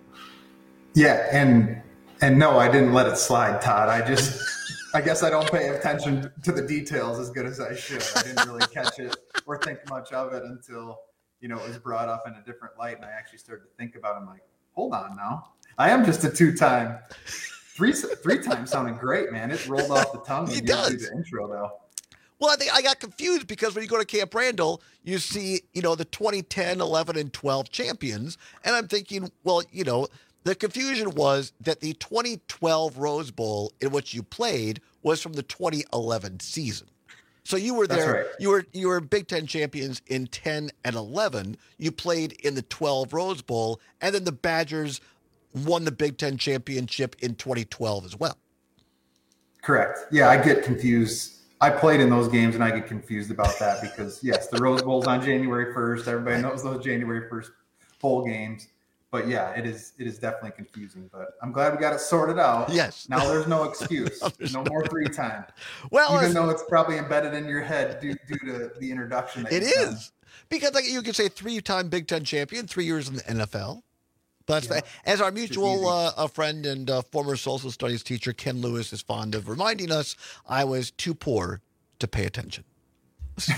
Speaker 12: Yeah, and no, I didn't let it slide, Todd. I guess I don't pay attention to the details as good as I should. I didn't really catch it or think much of it until, it was brought up in a different light, and I actually started to think about it. I'm like, hold on now. I am just a 2-time. Three times sounded great, man. It rolled off the tongue. It does. The intro, though.
Speaker 7: Well, I think I got confused because when you go to Camp Randall, you see, the 2010, 11, and 12 champions. And I'm thinking, well, the confusion was that the 2012 Rose Bowl in which you played was from the 2011 season. So you were there. Right. You were Big Ten champions in 10 and 11. You played in the 12 Rose Bowl, and then the Badgers won the Big Ten championship in 2012 as well.
Speaker 12: Correct. Yeah, I get confused. I played in those games, and I get confused about that because, yes, the Rose Bowl's on January 1st. Everybody knows those January 1st bowl games. But, yeah, it is definitely confusing. But I'm glad we got it sorted out.
Speaker 7: Yes.
Speaker 12: Now there's no excuse. No more 3-time.
Speaker 7: Well,
Speaker 12: even though it's probably embedded in your head due to the introduction.
Speaker 7: It is. Because you could say 3-time Big Ten champion, 3 years in the NFL. But as our mutual friend and former social studies teacher, Ken Lewis, is fond of reminding us, I was too poor to pay attention. So,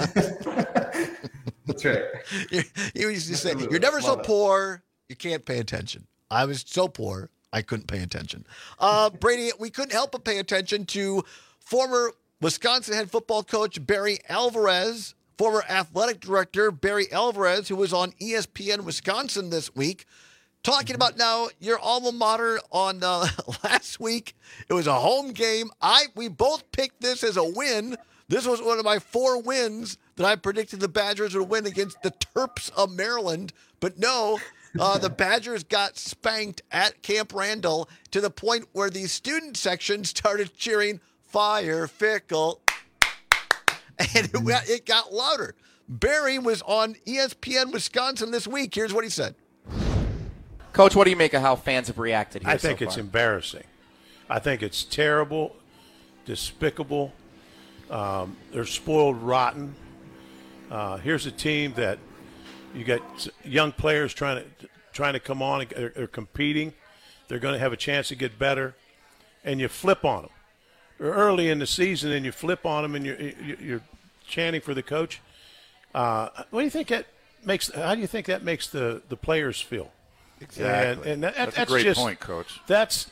Speaker 12: that's right.
Speaker 7: You used to say, you're never so poor, you can't pay attention. I was so poor, I couldn't pay attention. Brady, we couldn't help but pay attention to former Wisconsin head football coach Barry Alvarez, former athletic director Barry Alvarez, who was on ESPN Wisconsin this week, talking about now your alma mater on last week. It was a home game. We both picked this as a win. This was one of my 4 wins that I predicted the Badgers would win against the Terps of Maryland. But no, the Badgers got spanked at Camp Randall to the point where the student section started cheering, "Fire Fickle." And it got louder. Barry was on ESPN Wisconsin this week. Here's what he said.
Speaker 13: Coach, what do you make of how fans have reacted here
Speaker 14: I think it's embarrassing. I think it's terrible, despicable. They're spoiled rotten. Here's a team that you got young players trying to come on. They're competing. They're going to have a chance to get better, and you flip on them. They're early in the season, and you flip on them, and you're chanting for the coach. What do you think that makes? How do you think that makes the players feel?
Speaker 6: Exactly.
Speaker 14: And that's
Speaker 6: a great
Speaker 14: just,
Speaker 6: point, Coach.
Speaker 14: That's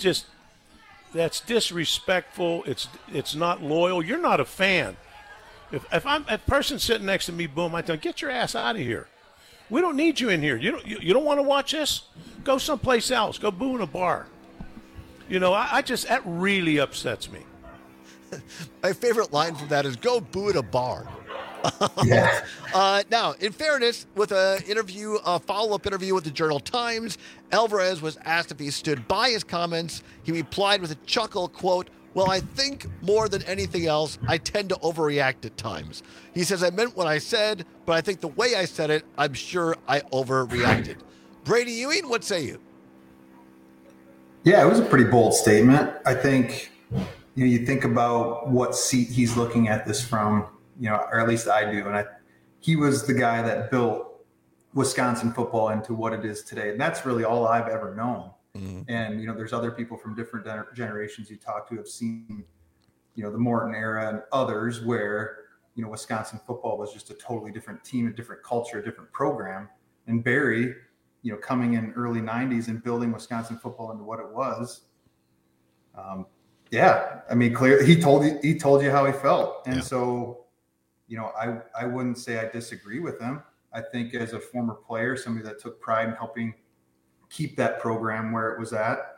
Speaker 14: disrespectful. It's not loyal. You're not a fan. If I'm a person sitting next to me, boom, I tell, get your ass out of here. We don't need you in here. You don't want to watch this? Go someplace else. Go boo in a bar. That really upsets me.
Speaker 7: My favorite line from that is "Go boo at a bar."
Speaker 12: Yeah.
Speaker 7: Now, in fairness, with a follow-up interview with the Journal-Times, Alvarez was asked if he stood by his comments. He replied with a chuckle, quote, "Well, I think more than anything else, I tend to overreact at times." He says, "I meant what I said, but I think the way I said it, I'm sure I overreacted." Brady Ewing, what say you?
Speaker 12: Yeah, it was a pretty bold statement. I think, you think about what seat he's looking at this from, or at least I do. And he was the guy that built Wisconsin football into what it is today. And that's really all I've ever known. Mm-hmm. And, there's other people from different generations you talk to have seen, the Morton era and others where, Wisconsin football was just a totally different team, a different culture, a different program. And Barry, coming in early 90s and building Wisconsin football into what it was. Clearly he told you how he felt. And so, I wouldn't say I disagree with him. I think as a former player, somebody that took pride in helping keep that program where it was at,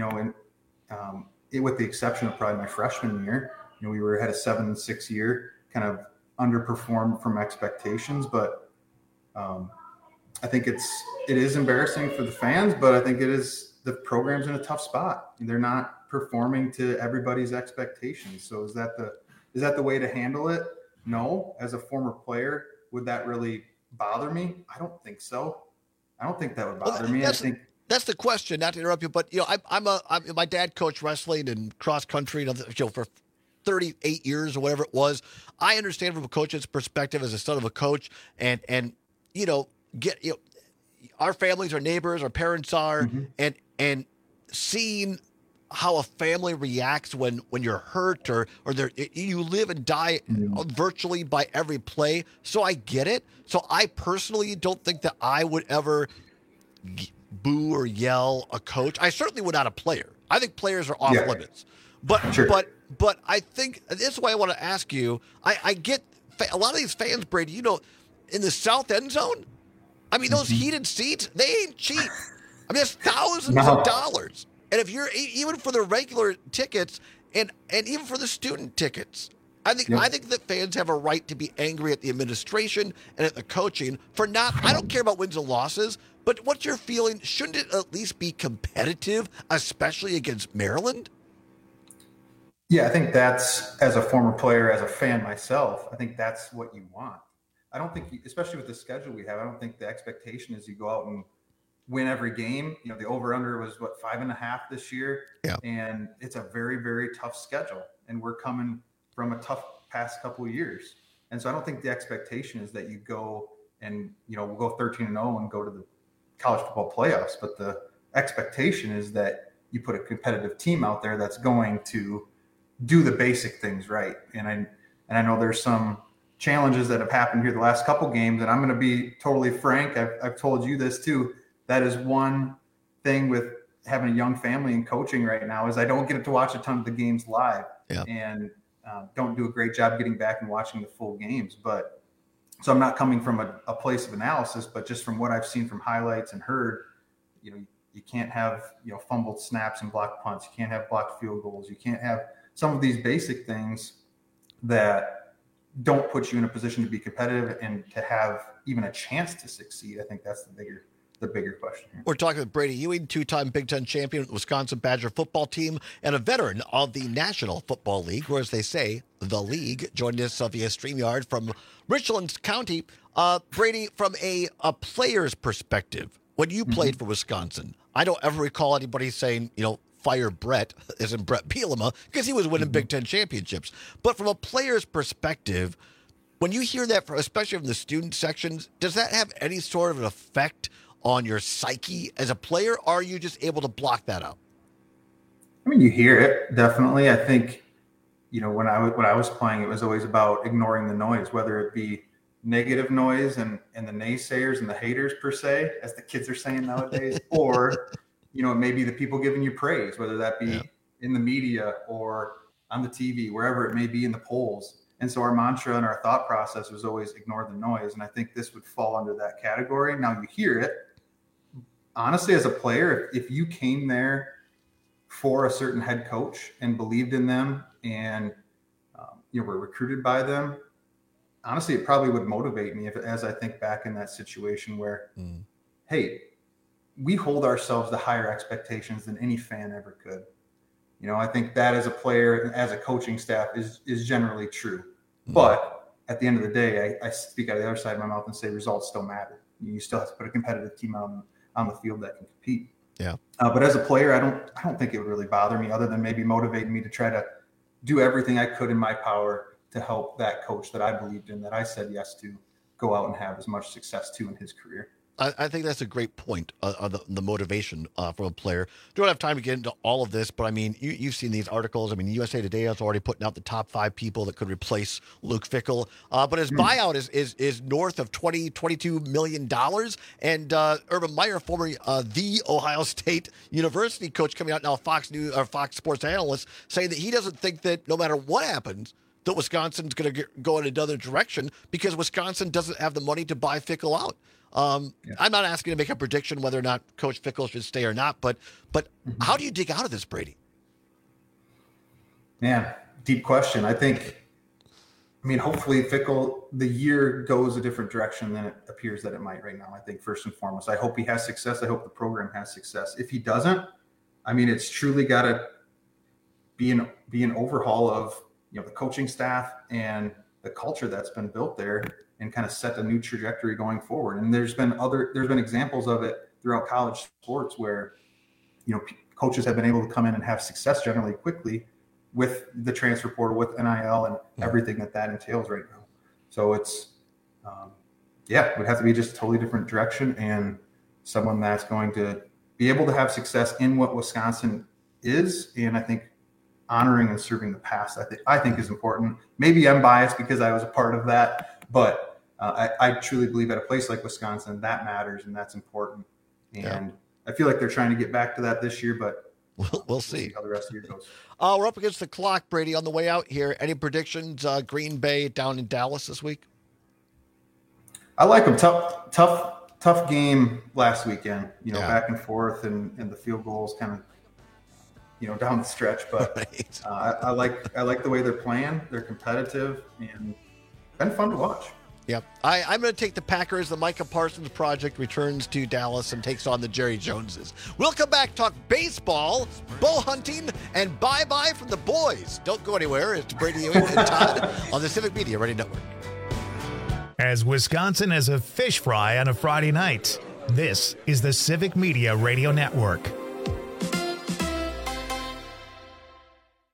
Speaker 12: with the exception of probably my freshman year, we had a 7-6 year, kind of underperformed from expectations, but I think it is embarrassing for the fans, but I think the program's in a tough spot. They're not performing to everybody's expectations. So is that the way to handle it? No. As a former player, would that really bother me? I don't think so. I don't think that would bother me.
Speaker 7: That's the question. Not to interrupt you, but my dad coached wrestling and cross country, for 38 years or whatever it was. I understand from a coach's perspective as a son of a coach, and our families, our neighbors, our parents are, mm-hmm. and seeing how a family reacts when you're hurt or you live and die virtually by every play. So I get it. So I personally don't think that I would ever boo or yell a coach. I certainly would not a player. I think players are off limits. But sure. but I think this is why I want to ask you. I get a lot of these fans, Brady. In the south end zone. I mean, those heated seats, they ain't cheap. I mean, it's thousands of dollars. And if you're even for the regular tickets and even for the student tickets, I think that fans have a right to be angry at the administration and at the coaching for not. I don't care about wins and losses, but what's your feeling? Shouldn't it at least be competitive, especially against Maryland?
Speaker 12: Yeah, I think that's, as a former player, as a fan myself, I think that's what you want. I don't think, especially with the schedule we have, I don't think the expectation is you go out and win every game. The over-under was 5.5 this year. Yeah. And it's a very, very tough schedule. And we're coming from a tough past couple of years. And so I don't think the expectation is that you go and, we'll go 13-0 and go to the college football playoffs, but the expectation is that you put a competitive team out there that's going to do the basic things right. And I know there's some challenges that have happened here the last couple games, and I'm going to be totally frank. I've told you this too. That is one thing with having a young family and coaching right now is I don't get to watch a ton of the games live, and don't do a great job getting back and watching the full games. But so I'm not coming from a place of analysis, but just from what I've seen from highlights and heard, you can't have, fumbled snaps and blocked punts. You can't have blocked field goals. You can't have some of these basic things that don't put you in a position to be competitive and to have even a chance to succeed. I think that's the bigger question here.
Speaker 7: We're talking with Brady Ewing, two-time Big Ten champion with the Wisconsin Badger football team and a veteran of the National Football League, or as they say, the league. Joining us via StreamYard from Richland County. Brady, from a player's perspective, when you played for Wisconsin, I don't ever recall anybody saying, fire Brett, as in Brett Bielema, because he was winning Big Ten championships. But from a player's perspective, when you hear that, especially from the student sections, does that have any sort of an effect on your psyche as a player, or are you just able to block that out?
Speaker 12: I mean, you hear it, definitely. I think, when I was playing, it was always about ignoring the noise, whether it be negative noise and the naysayers and the haters per se, as the kids are saying nowadays, or it may be the people giving you praise, whether that be in the media or on the TV, wherever it may be in the polls. And so our mantra and our thought process was always ignore the noise. And I think this would fall under that category. Now you hear it. Honestly, as a player, if you came there for a certain head coach and believed in them and were recruited by them, honestly, it probably would motivate me as I think back in that situation where, hey, we hold ourselves to higher expectations than any fan ever could. I think that as a player, as a coaching staff is generally true. But at the end of the day, I speak out of the other side of my mouth and say results still matter. You still have to put a competitive team on the field that can compete.
Speaker 7: Yeah.
Speaker 12: But as a player, I don't think it would really bother me, other than maybe motivating me to try to do everything I could in my power to help that coach that I believed in, that I said yes to, go out and have as much success too in his career.
Speaker 7: I think that's a great point, the motivation from a player. Don't have time to get into all of this, but I mean, you've seen these articles. I mean, USA Today is already putting out the top 5 people that could replace Luke Fickell. But his buyout is north of $22 million. And Urban Meyer, former the Ohio State University coach, coming out now, Fox Sports analyst, saying that he doesn't think that no matter what happens, that Wisconsin's going to go in another direction because Wisconsin doesn't have the money to buy Fickell out. I'm not asking to make a prediction whether or not Coach Fickell should stay or not, but how do you dig out of this, Brady?
Speaker 12: Man, deep question. Hopefully Fickell, the year goes a different direction than it appears that it might right now. I think first and foremost, I hope he has success. I hope the program has success. If he doesn't, it's truly got to be an overhaul of the coaching staff and the culture that's been built there, and kind of set a new trajectory going forward. And there's been examples of it throughout college sports where, coaches have been able to come in and have success generally quickly with the transfer portal, with NIL and everything that entails right now. So it's, it would have to be just a totally different direction, and someone that's going to be able to have success in what Wisconsin is. And I think honoring and serving the past, I think is important. Maybe I'm biased because I was a part of that, but I truly believe at a place like Wisconsin, that matters and that's important. And I feel like they're trying to get back to that this year, but
Speaker 7: we'll see
Speaker 12: how the rest of the year goes.
Speaker 7: We're up against the clock, Brady, on the way out here. Any predictions? Green Bay down in Dallas this week?
Speaker 12: I like them. Tough game last weekend, back and forth and the field goals kind of, down the stretch, but right. I like the way they're playing. They're competitive and been fun to watch.
Speaker 7: Yep. I'm going to take the Packers. The Micah Parsons project returns to Dallas and takes on the Jerry Joneses. We'll come back, talk baseball, bow hunting, and bye-bye from the boys. Don't go anywhere. It's Brady Ewing and Todd on the Civic Media Radio Network.
Speaker 1: As Wisconsin has a fish fry on a Friday night, this is the Civic Media Radio Network.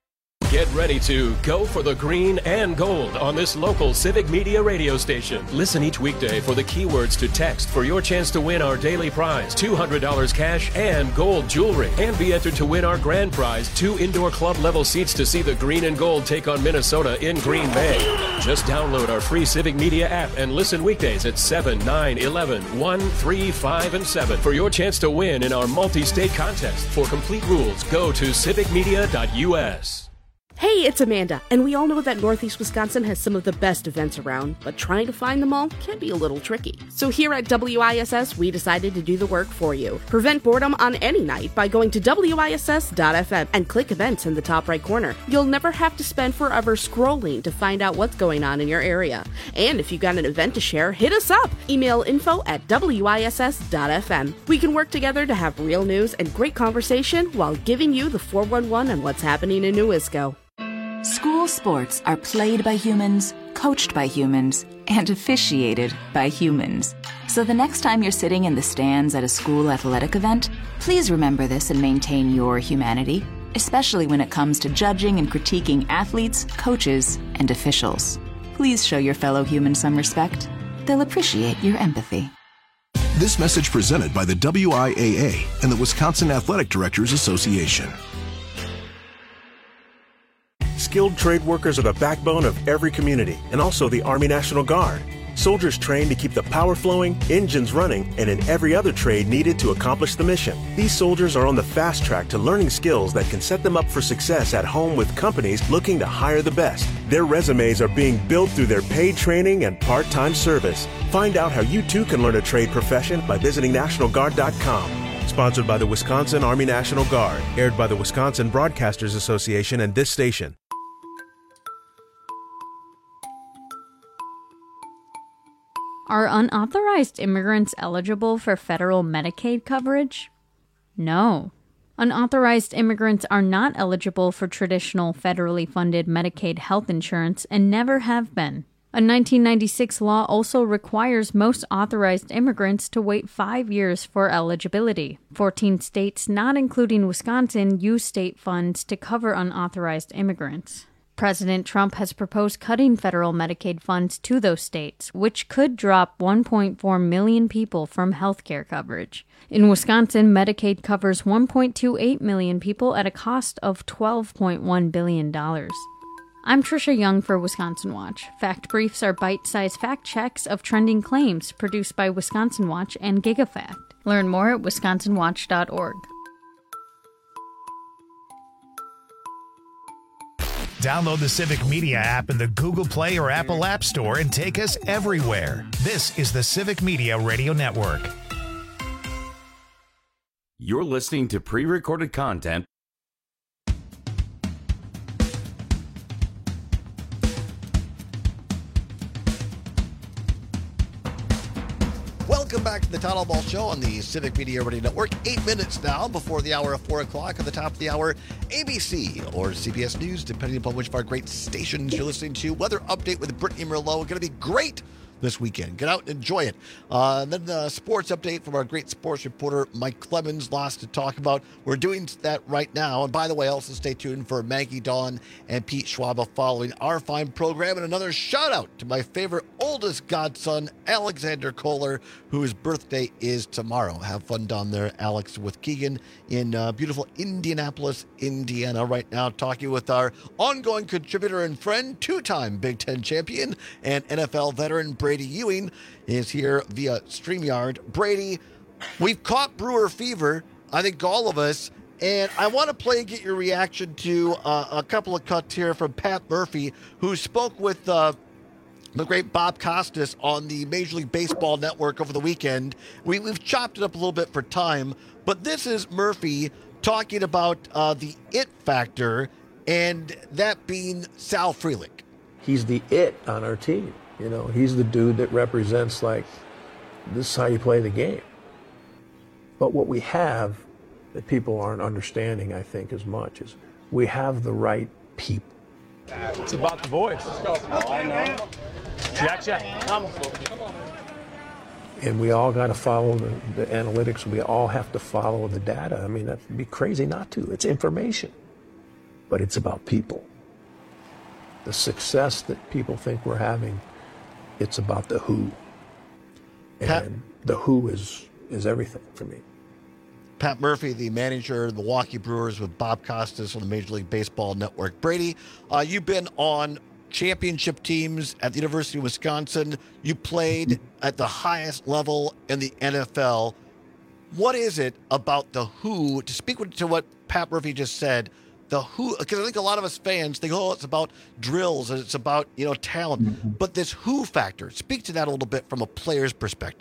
Speaker 19: Get ready to go for the green and gold on this local Civic Media radio station. Listen each weekday for the keywords to text for your chance to win our daily prize, $200 cash and gold jewelry. And be entered to win our grand prize, 2 indoor club level seats to see the green and gold take on Minnesota in Green Bay. Just download our free Civic Media app and listen weekdays at 7, 9, 11, 1, 3, 5, and 7 for your chance to win in our multi-state contest. For complete rules, go to civicmedia.us.
Speaker 20: Hey, it's Amanda, and we all know that Northeast Wisconsin has some of the best events around, but trying to find them all can be a little tricky. So here at WISS, we decided to do the work for you. Prevent boredom on any night by going to WISS.FM and click events in the top right corner. You'll never have to spend forever scrolling to find out what's going on in your area. And if you've got an event to share, hit us up. Email info@WISS.FM. We can work together to have real news and great conversation while giving you the 411 on what's happening in New Isco.
Speaker 21: School sports are played by humans, coached by humans, and officiated by humans. So the next time you're sitting in the stands at a school athletic event, please remember this and maintain your humanity, especially when it comes to judging and critiquing athletes, coaches, and officials. Please show your fellow humans some respect. They'll appreciate your empathy.
Speaker 23: This message presented by the WIAA and the Wisconsin Athletic Directors Association.
Speaker 24: Skilled trade workers are the backbone of every community, and also the Army National Guard. Soldiers trained to keep the power flowing, engines running, and in every other trade needed to accomplish the mission. These soldiers are on the fast track to learning skills that can set them up for success at home with companies looking to hire the best. Their resumes are being built through their paid training and part-time service. Find out how you too can learn a trade profession by visiting NationalGuard.com. Sponsored by the Wisconsin Army National Guard. Aired by the Wisconsin Broadcasters Association and this station.
Speaker 25: Are unauthorized immigrants eligible for federal Medicaid coverage? No. Unauthorized immigrants are not eligible for traditional federally funded Medicaid health insurance and never have been. A 1996 law also requires most authorized immigrants to wait 5 years for eligibility. 14 states, not including Wisconsin, use state funds to cover unauthorized immigrants. President Trump has proposed cutting federal Medicaid funds to those states, which could drop 1.4 million people from health care coverage. In Wisconsin, Medicaid covers 1.28 million people at a cost of $12.1 billion. I'm Trisha Young for Wisconsin Watch. Fact Briefs are bite-sized fact checks of trending claims produced by Wisconsin Watch and GigaFact. Learn more at wisconsinwatch.org.
Speaker 1: Download the Civic Media app in the Google Play or Apple App Store and take us everywhere. This is the Civic Media Radio Network.
Speaker 17: You're listening to pre-recorded content.
Speaker 7: Welcome back to the Todd Ball Show on the Civic Media Radio Network. 8 minutes now before the hour of 4 o'clock. At the top of the hour, ABC or CBS News, depending upon which of our great stations you're listening to. Weather update with Brittany Merlot. Going to be great this weekend. Get out and enjoy it. And then the sports update from our great sports reporter, Mike Clemens. Lots to talk about. We're doing that right now. And by the way, also stay tuned for Maggie Dawn and Pete Schwaba following our fine program. And another shout out to my favorite oldest godson, Alexander Kohler, whose birthday is tomorrow. Have fun down there, Alex, with Keegan in beautiful Indianapolis, Indiana. Right now, talking with our ongoing contributor and friend, two-time Big Ten champion and NFL veteran, Brady Ewing, is here via StreamYard. Brady, we've caught Brewer fever, I think all of us, and I want to play and get your reaction to a couple of cuts here from Pat Murphy, who spoke with the great Bob Costas on the Major League Baseball Network over the weekend. We've chopped it up a little bit for time, but this is Murphy talking about the it factor, and that being Sal Frelick.
Speaker 26: He's the it on our team. You know, he's the dude that represents, like, this is how you play the game. But what we have that people aren't understanding, I think, as much is we have the right people.
Speaker 27: It's about the boys. I know. Jack. Come on.
Speaker 26: And we all got to follow the analytics. We all have to follow the data. I mean, that'd be crazy not to. It's information. But it's about people. the success that people think we're having, it's about the who. And the who is everything for me.
Speaker 7: Pat Murphy, the manager of the Milwaukee Brewers, with Bob Costas on the Major League Baseball Network. Brady, you've been on championship teams at the University of Wisconsin. You played at the highest level in the NFL. What is it about the who, to speak to what Pat Murphy just said, the who, because I think a lot of us fans think, oh, it's about drills and it's about, talent. But this who factor, speak to that a little bit from a player's perspective.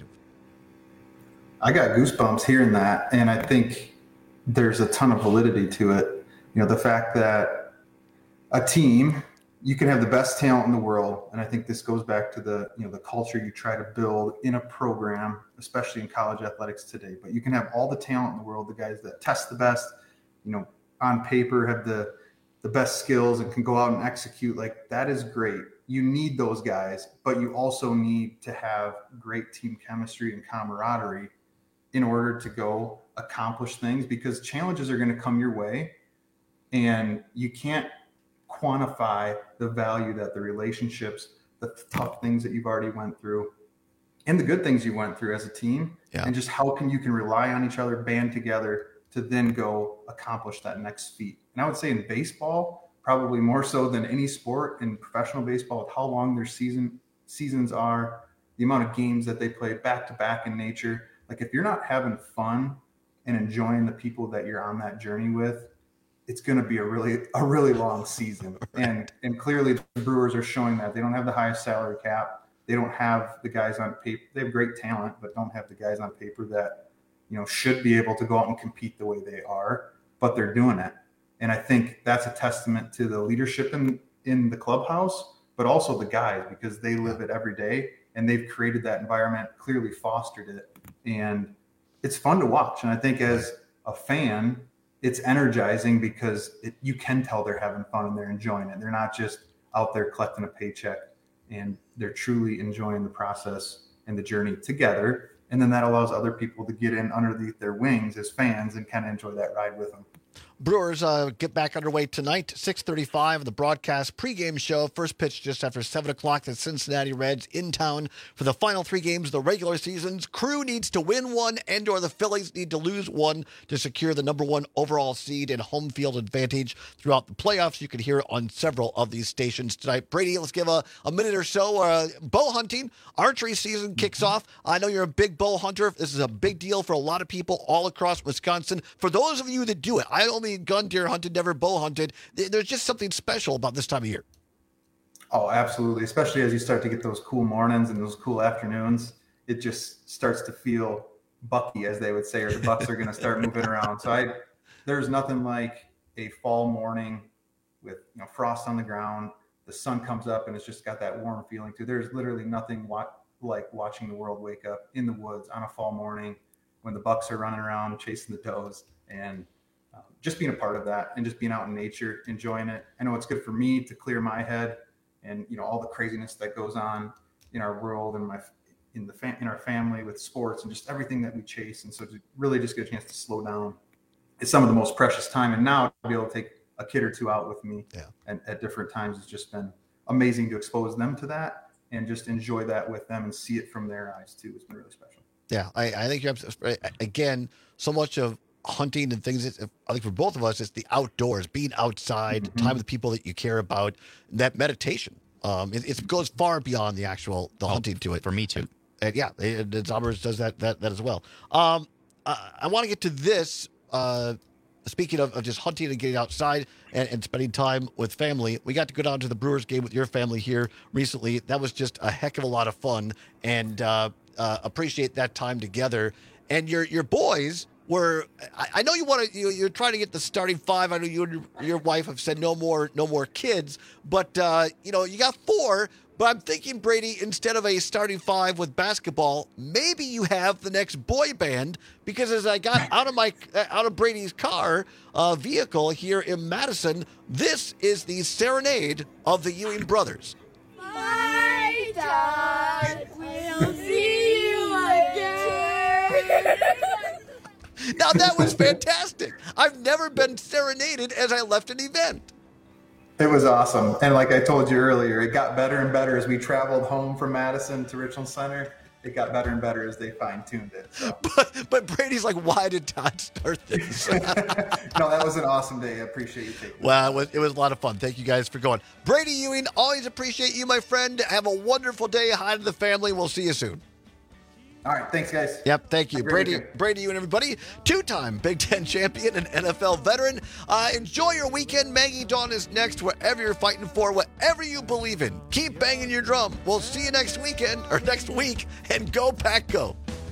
Speaker 12: I got goosebumps hearing that, and I think there's a ton of validity to it. The fact that a team, you can have the best talent in the world, and I think this goes back to the culture you try to build in a program, especially in college athletics today. But you can have all the talent in the world, the guys that test the best, on paper have the best skills and can go out and execute. Like, that is great. You need those guys, but you also need to have great team chemistry and camaraderie in order to go accomplish things, because challenges are going to come your way, and you can't quantify the value that the relationships, the tough things that you've already went through, and the good things you went through as a team, and just how you can rely on each other, band together to then go accomplish that next feat. And I would say in baseball, probably more so than any sport, in professional baseball, with how long their seasons are, the amount of games that they play back to back in nature. Like, if you're not having fun and enjoying the people that you're on that journey with, it's going to be a really long season. And clearly the Brewers are showing that. They don't have the highest salary cap. They don't have the guys on paper. They have great talent, but don't have the guys on paper that, should be able to go out and compete the way they are, but they're doing it. And I think that's a testament to the leadership in the clubhouse, but also the guys, because they live it every day and they've created that environment, clearly fostered it. And it's fun to watch. And I think as a fan, it's energizing because you can tell they're having fun and they're enjoying it. They're not just out there collecting a paycheck, and they're truly enjoying the process and the journey together. And then that allows other people to get in underneath their wings as fans and kind of enjoy that ride with them.
Speaker 7: Brewers get back underway tonight, 6:35, the broadcast pregame show. First pitch just after 7 o'clock. The Cincinnati Reds in town for the final 3 games of the regular season's. Crew needs to win one, and or the Phillies need to lose one to secure the number 1 overall seed and home field advantage throughout the playoffs. You can hear it on several of these stations tonight. Brady, let's give a minute or so. Bow hunting, archery season kicks off. I know you're a big bow hunter. This is a big deal for a lot of people all across Wisconsin. For those of you that do it, I only gun deer hunted, never bow hunted. There's just something special about this time of year.
Speaker 12: Oh, absolutely. Especially as you start to get those cool mornings and those cool afternoons, it just starts to feel bucky, as they would say, or the bucks are going to start moving around. So there's nothing like a fall morning with frost on the ground. The sun comes up and it's just got that warm feeling too. There's literally nothing like watching the world wake up in the woods on a fall morning when the bucks are running around chasing the does, and just being a part of that and just being out in nature, enjoying it. I know it's good for me to clear my head and, all the craziness that goes on in our world and in our family with sports and just everything that we chase. And so to really just get a chance to slow down, it's some of the most precious time. And now to be able to take a kid or two out with me and at different times, it's just been amazing to expose them to that and just enjoy that with them and see it from their eyes too. It's been really special.
Speaker 7: Yeah. I think you're again, so much of hunting and things, I think for both of us, it's the outdoors, being outside, time with people that you care about, that meditation. It goes far beyond the hunting to it.
Speaker 2: For me too.
Speaker 7: And Zombers does that as well. I want to get to this. Speaking of just hunting and getting outside and spending time with family, we got to go down to the Brewers game with your family here recently. That was just a heck of a lot of fun, and appreciate that time together. And your boys were, I know you're trying to get the starting 5. I know you and your wife have said no more kids, but you got 4. But I'm thinking, Brady, instead of a starting 5 with basketball, maybe you have the next boy band, because as I got out of Brady's car vehicle here in Madison, this is the serenade of the Ewing brothers.
Speaker 3: My dad will see you again.
Speaker 7: Now that was fantastic. I've never been serenaded as I left an event.
Speaker 12: It was awesome. And like I told you earlier, it got better and better as we traveled home from Madison to Richland Center. It got better and better as they fine-tuned it. So.
Speaker 7: But Brady's like, why did Todd start this?
Speaker 12: No, that was an awesome day. I appreciate you taking it.
Speaker 7: Well, it was a lot of fun. Thank you guys for going. Brady Ewing, always appreciate you, my friend. Have a wonderful day. Hi to the family. We'll see you soon.
Speaker 12: All right, thanks, guys.
Speaker 7: Yep, thank you. Brady, you and everybody. Two-time Big Ten champion and NFL veteran. Enjoy your weekend. Maggie Dawn is next wherever you're fighting for, whatever you believe in. Keep banging your drum. We'll see you next week, and go Pack Go.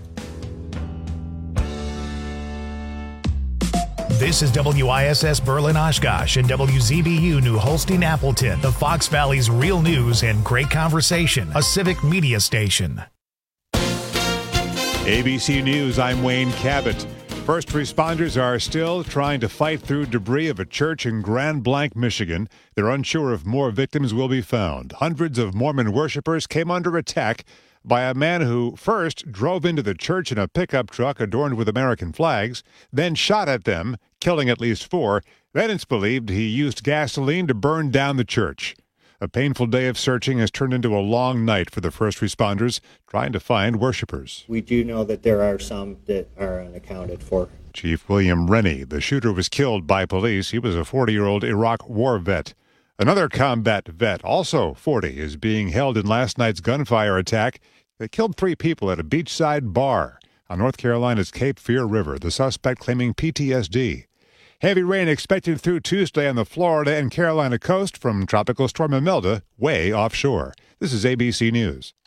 Speaker 1: This is WISS Berlin Oshkosh and WZBU New Holstein Appleton, the Fox Valley's real news and great conversation, a civic media station.
Speaker 2: ABC News, I'm Wayne Cabot. First responders are still trying to fight through debris of a church in Grand Blanc, Michigan. They're unsure if more victims will be found. Hundreds of Mormon worshipers came under attack by a man who first drove into the church in a pickup truck adorned with American flags, then shot at them, killing at least 4. Then it's believed he used gasoline to burn down the church. A painful day of searching has turned into a long night for the first responders trying to find worshipers.
Speaker 4: We do know that there are some that are unaccounted for.
Speaker 2: Chief William Rennie, the shooter, was killed by police. He was a 40-year-old Iraq war vet. Another combat vet, also 40, is being held in last night's gunfire attack that killed 3 people at a beachside bar on North Carolina's Cape Fear River, the suspect claiming PTSD. Heavy rain expected through Tuesday on the Florida and Carolina coast from Tropical Storm Imelda way offshore. This is ABC News.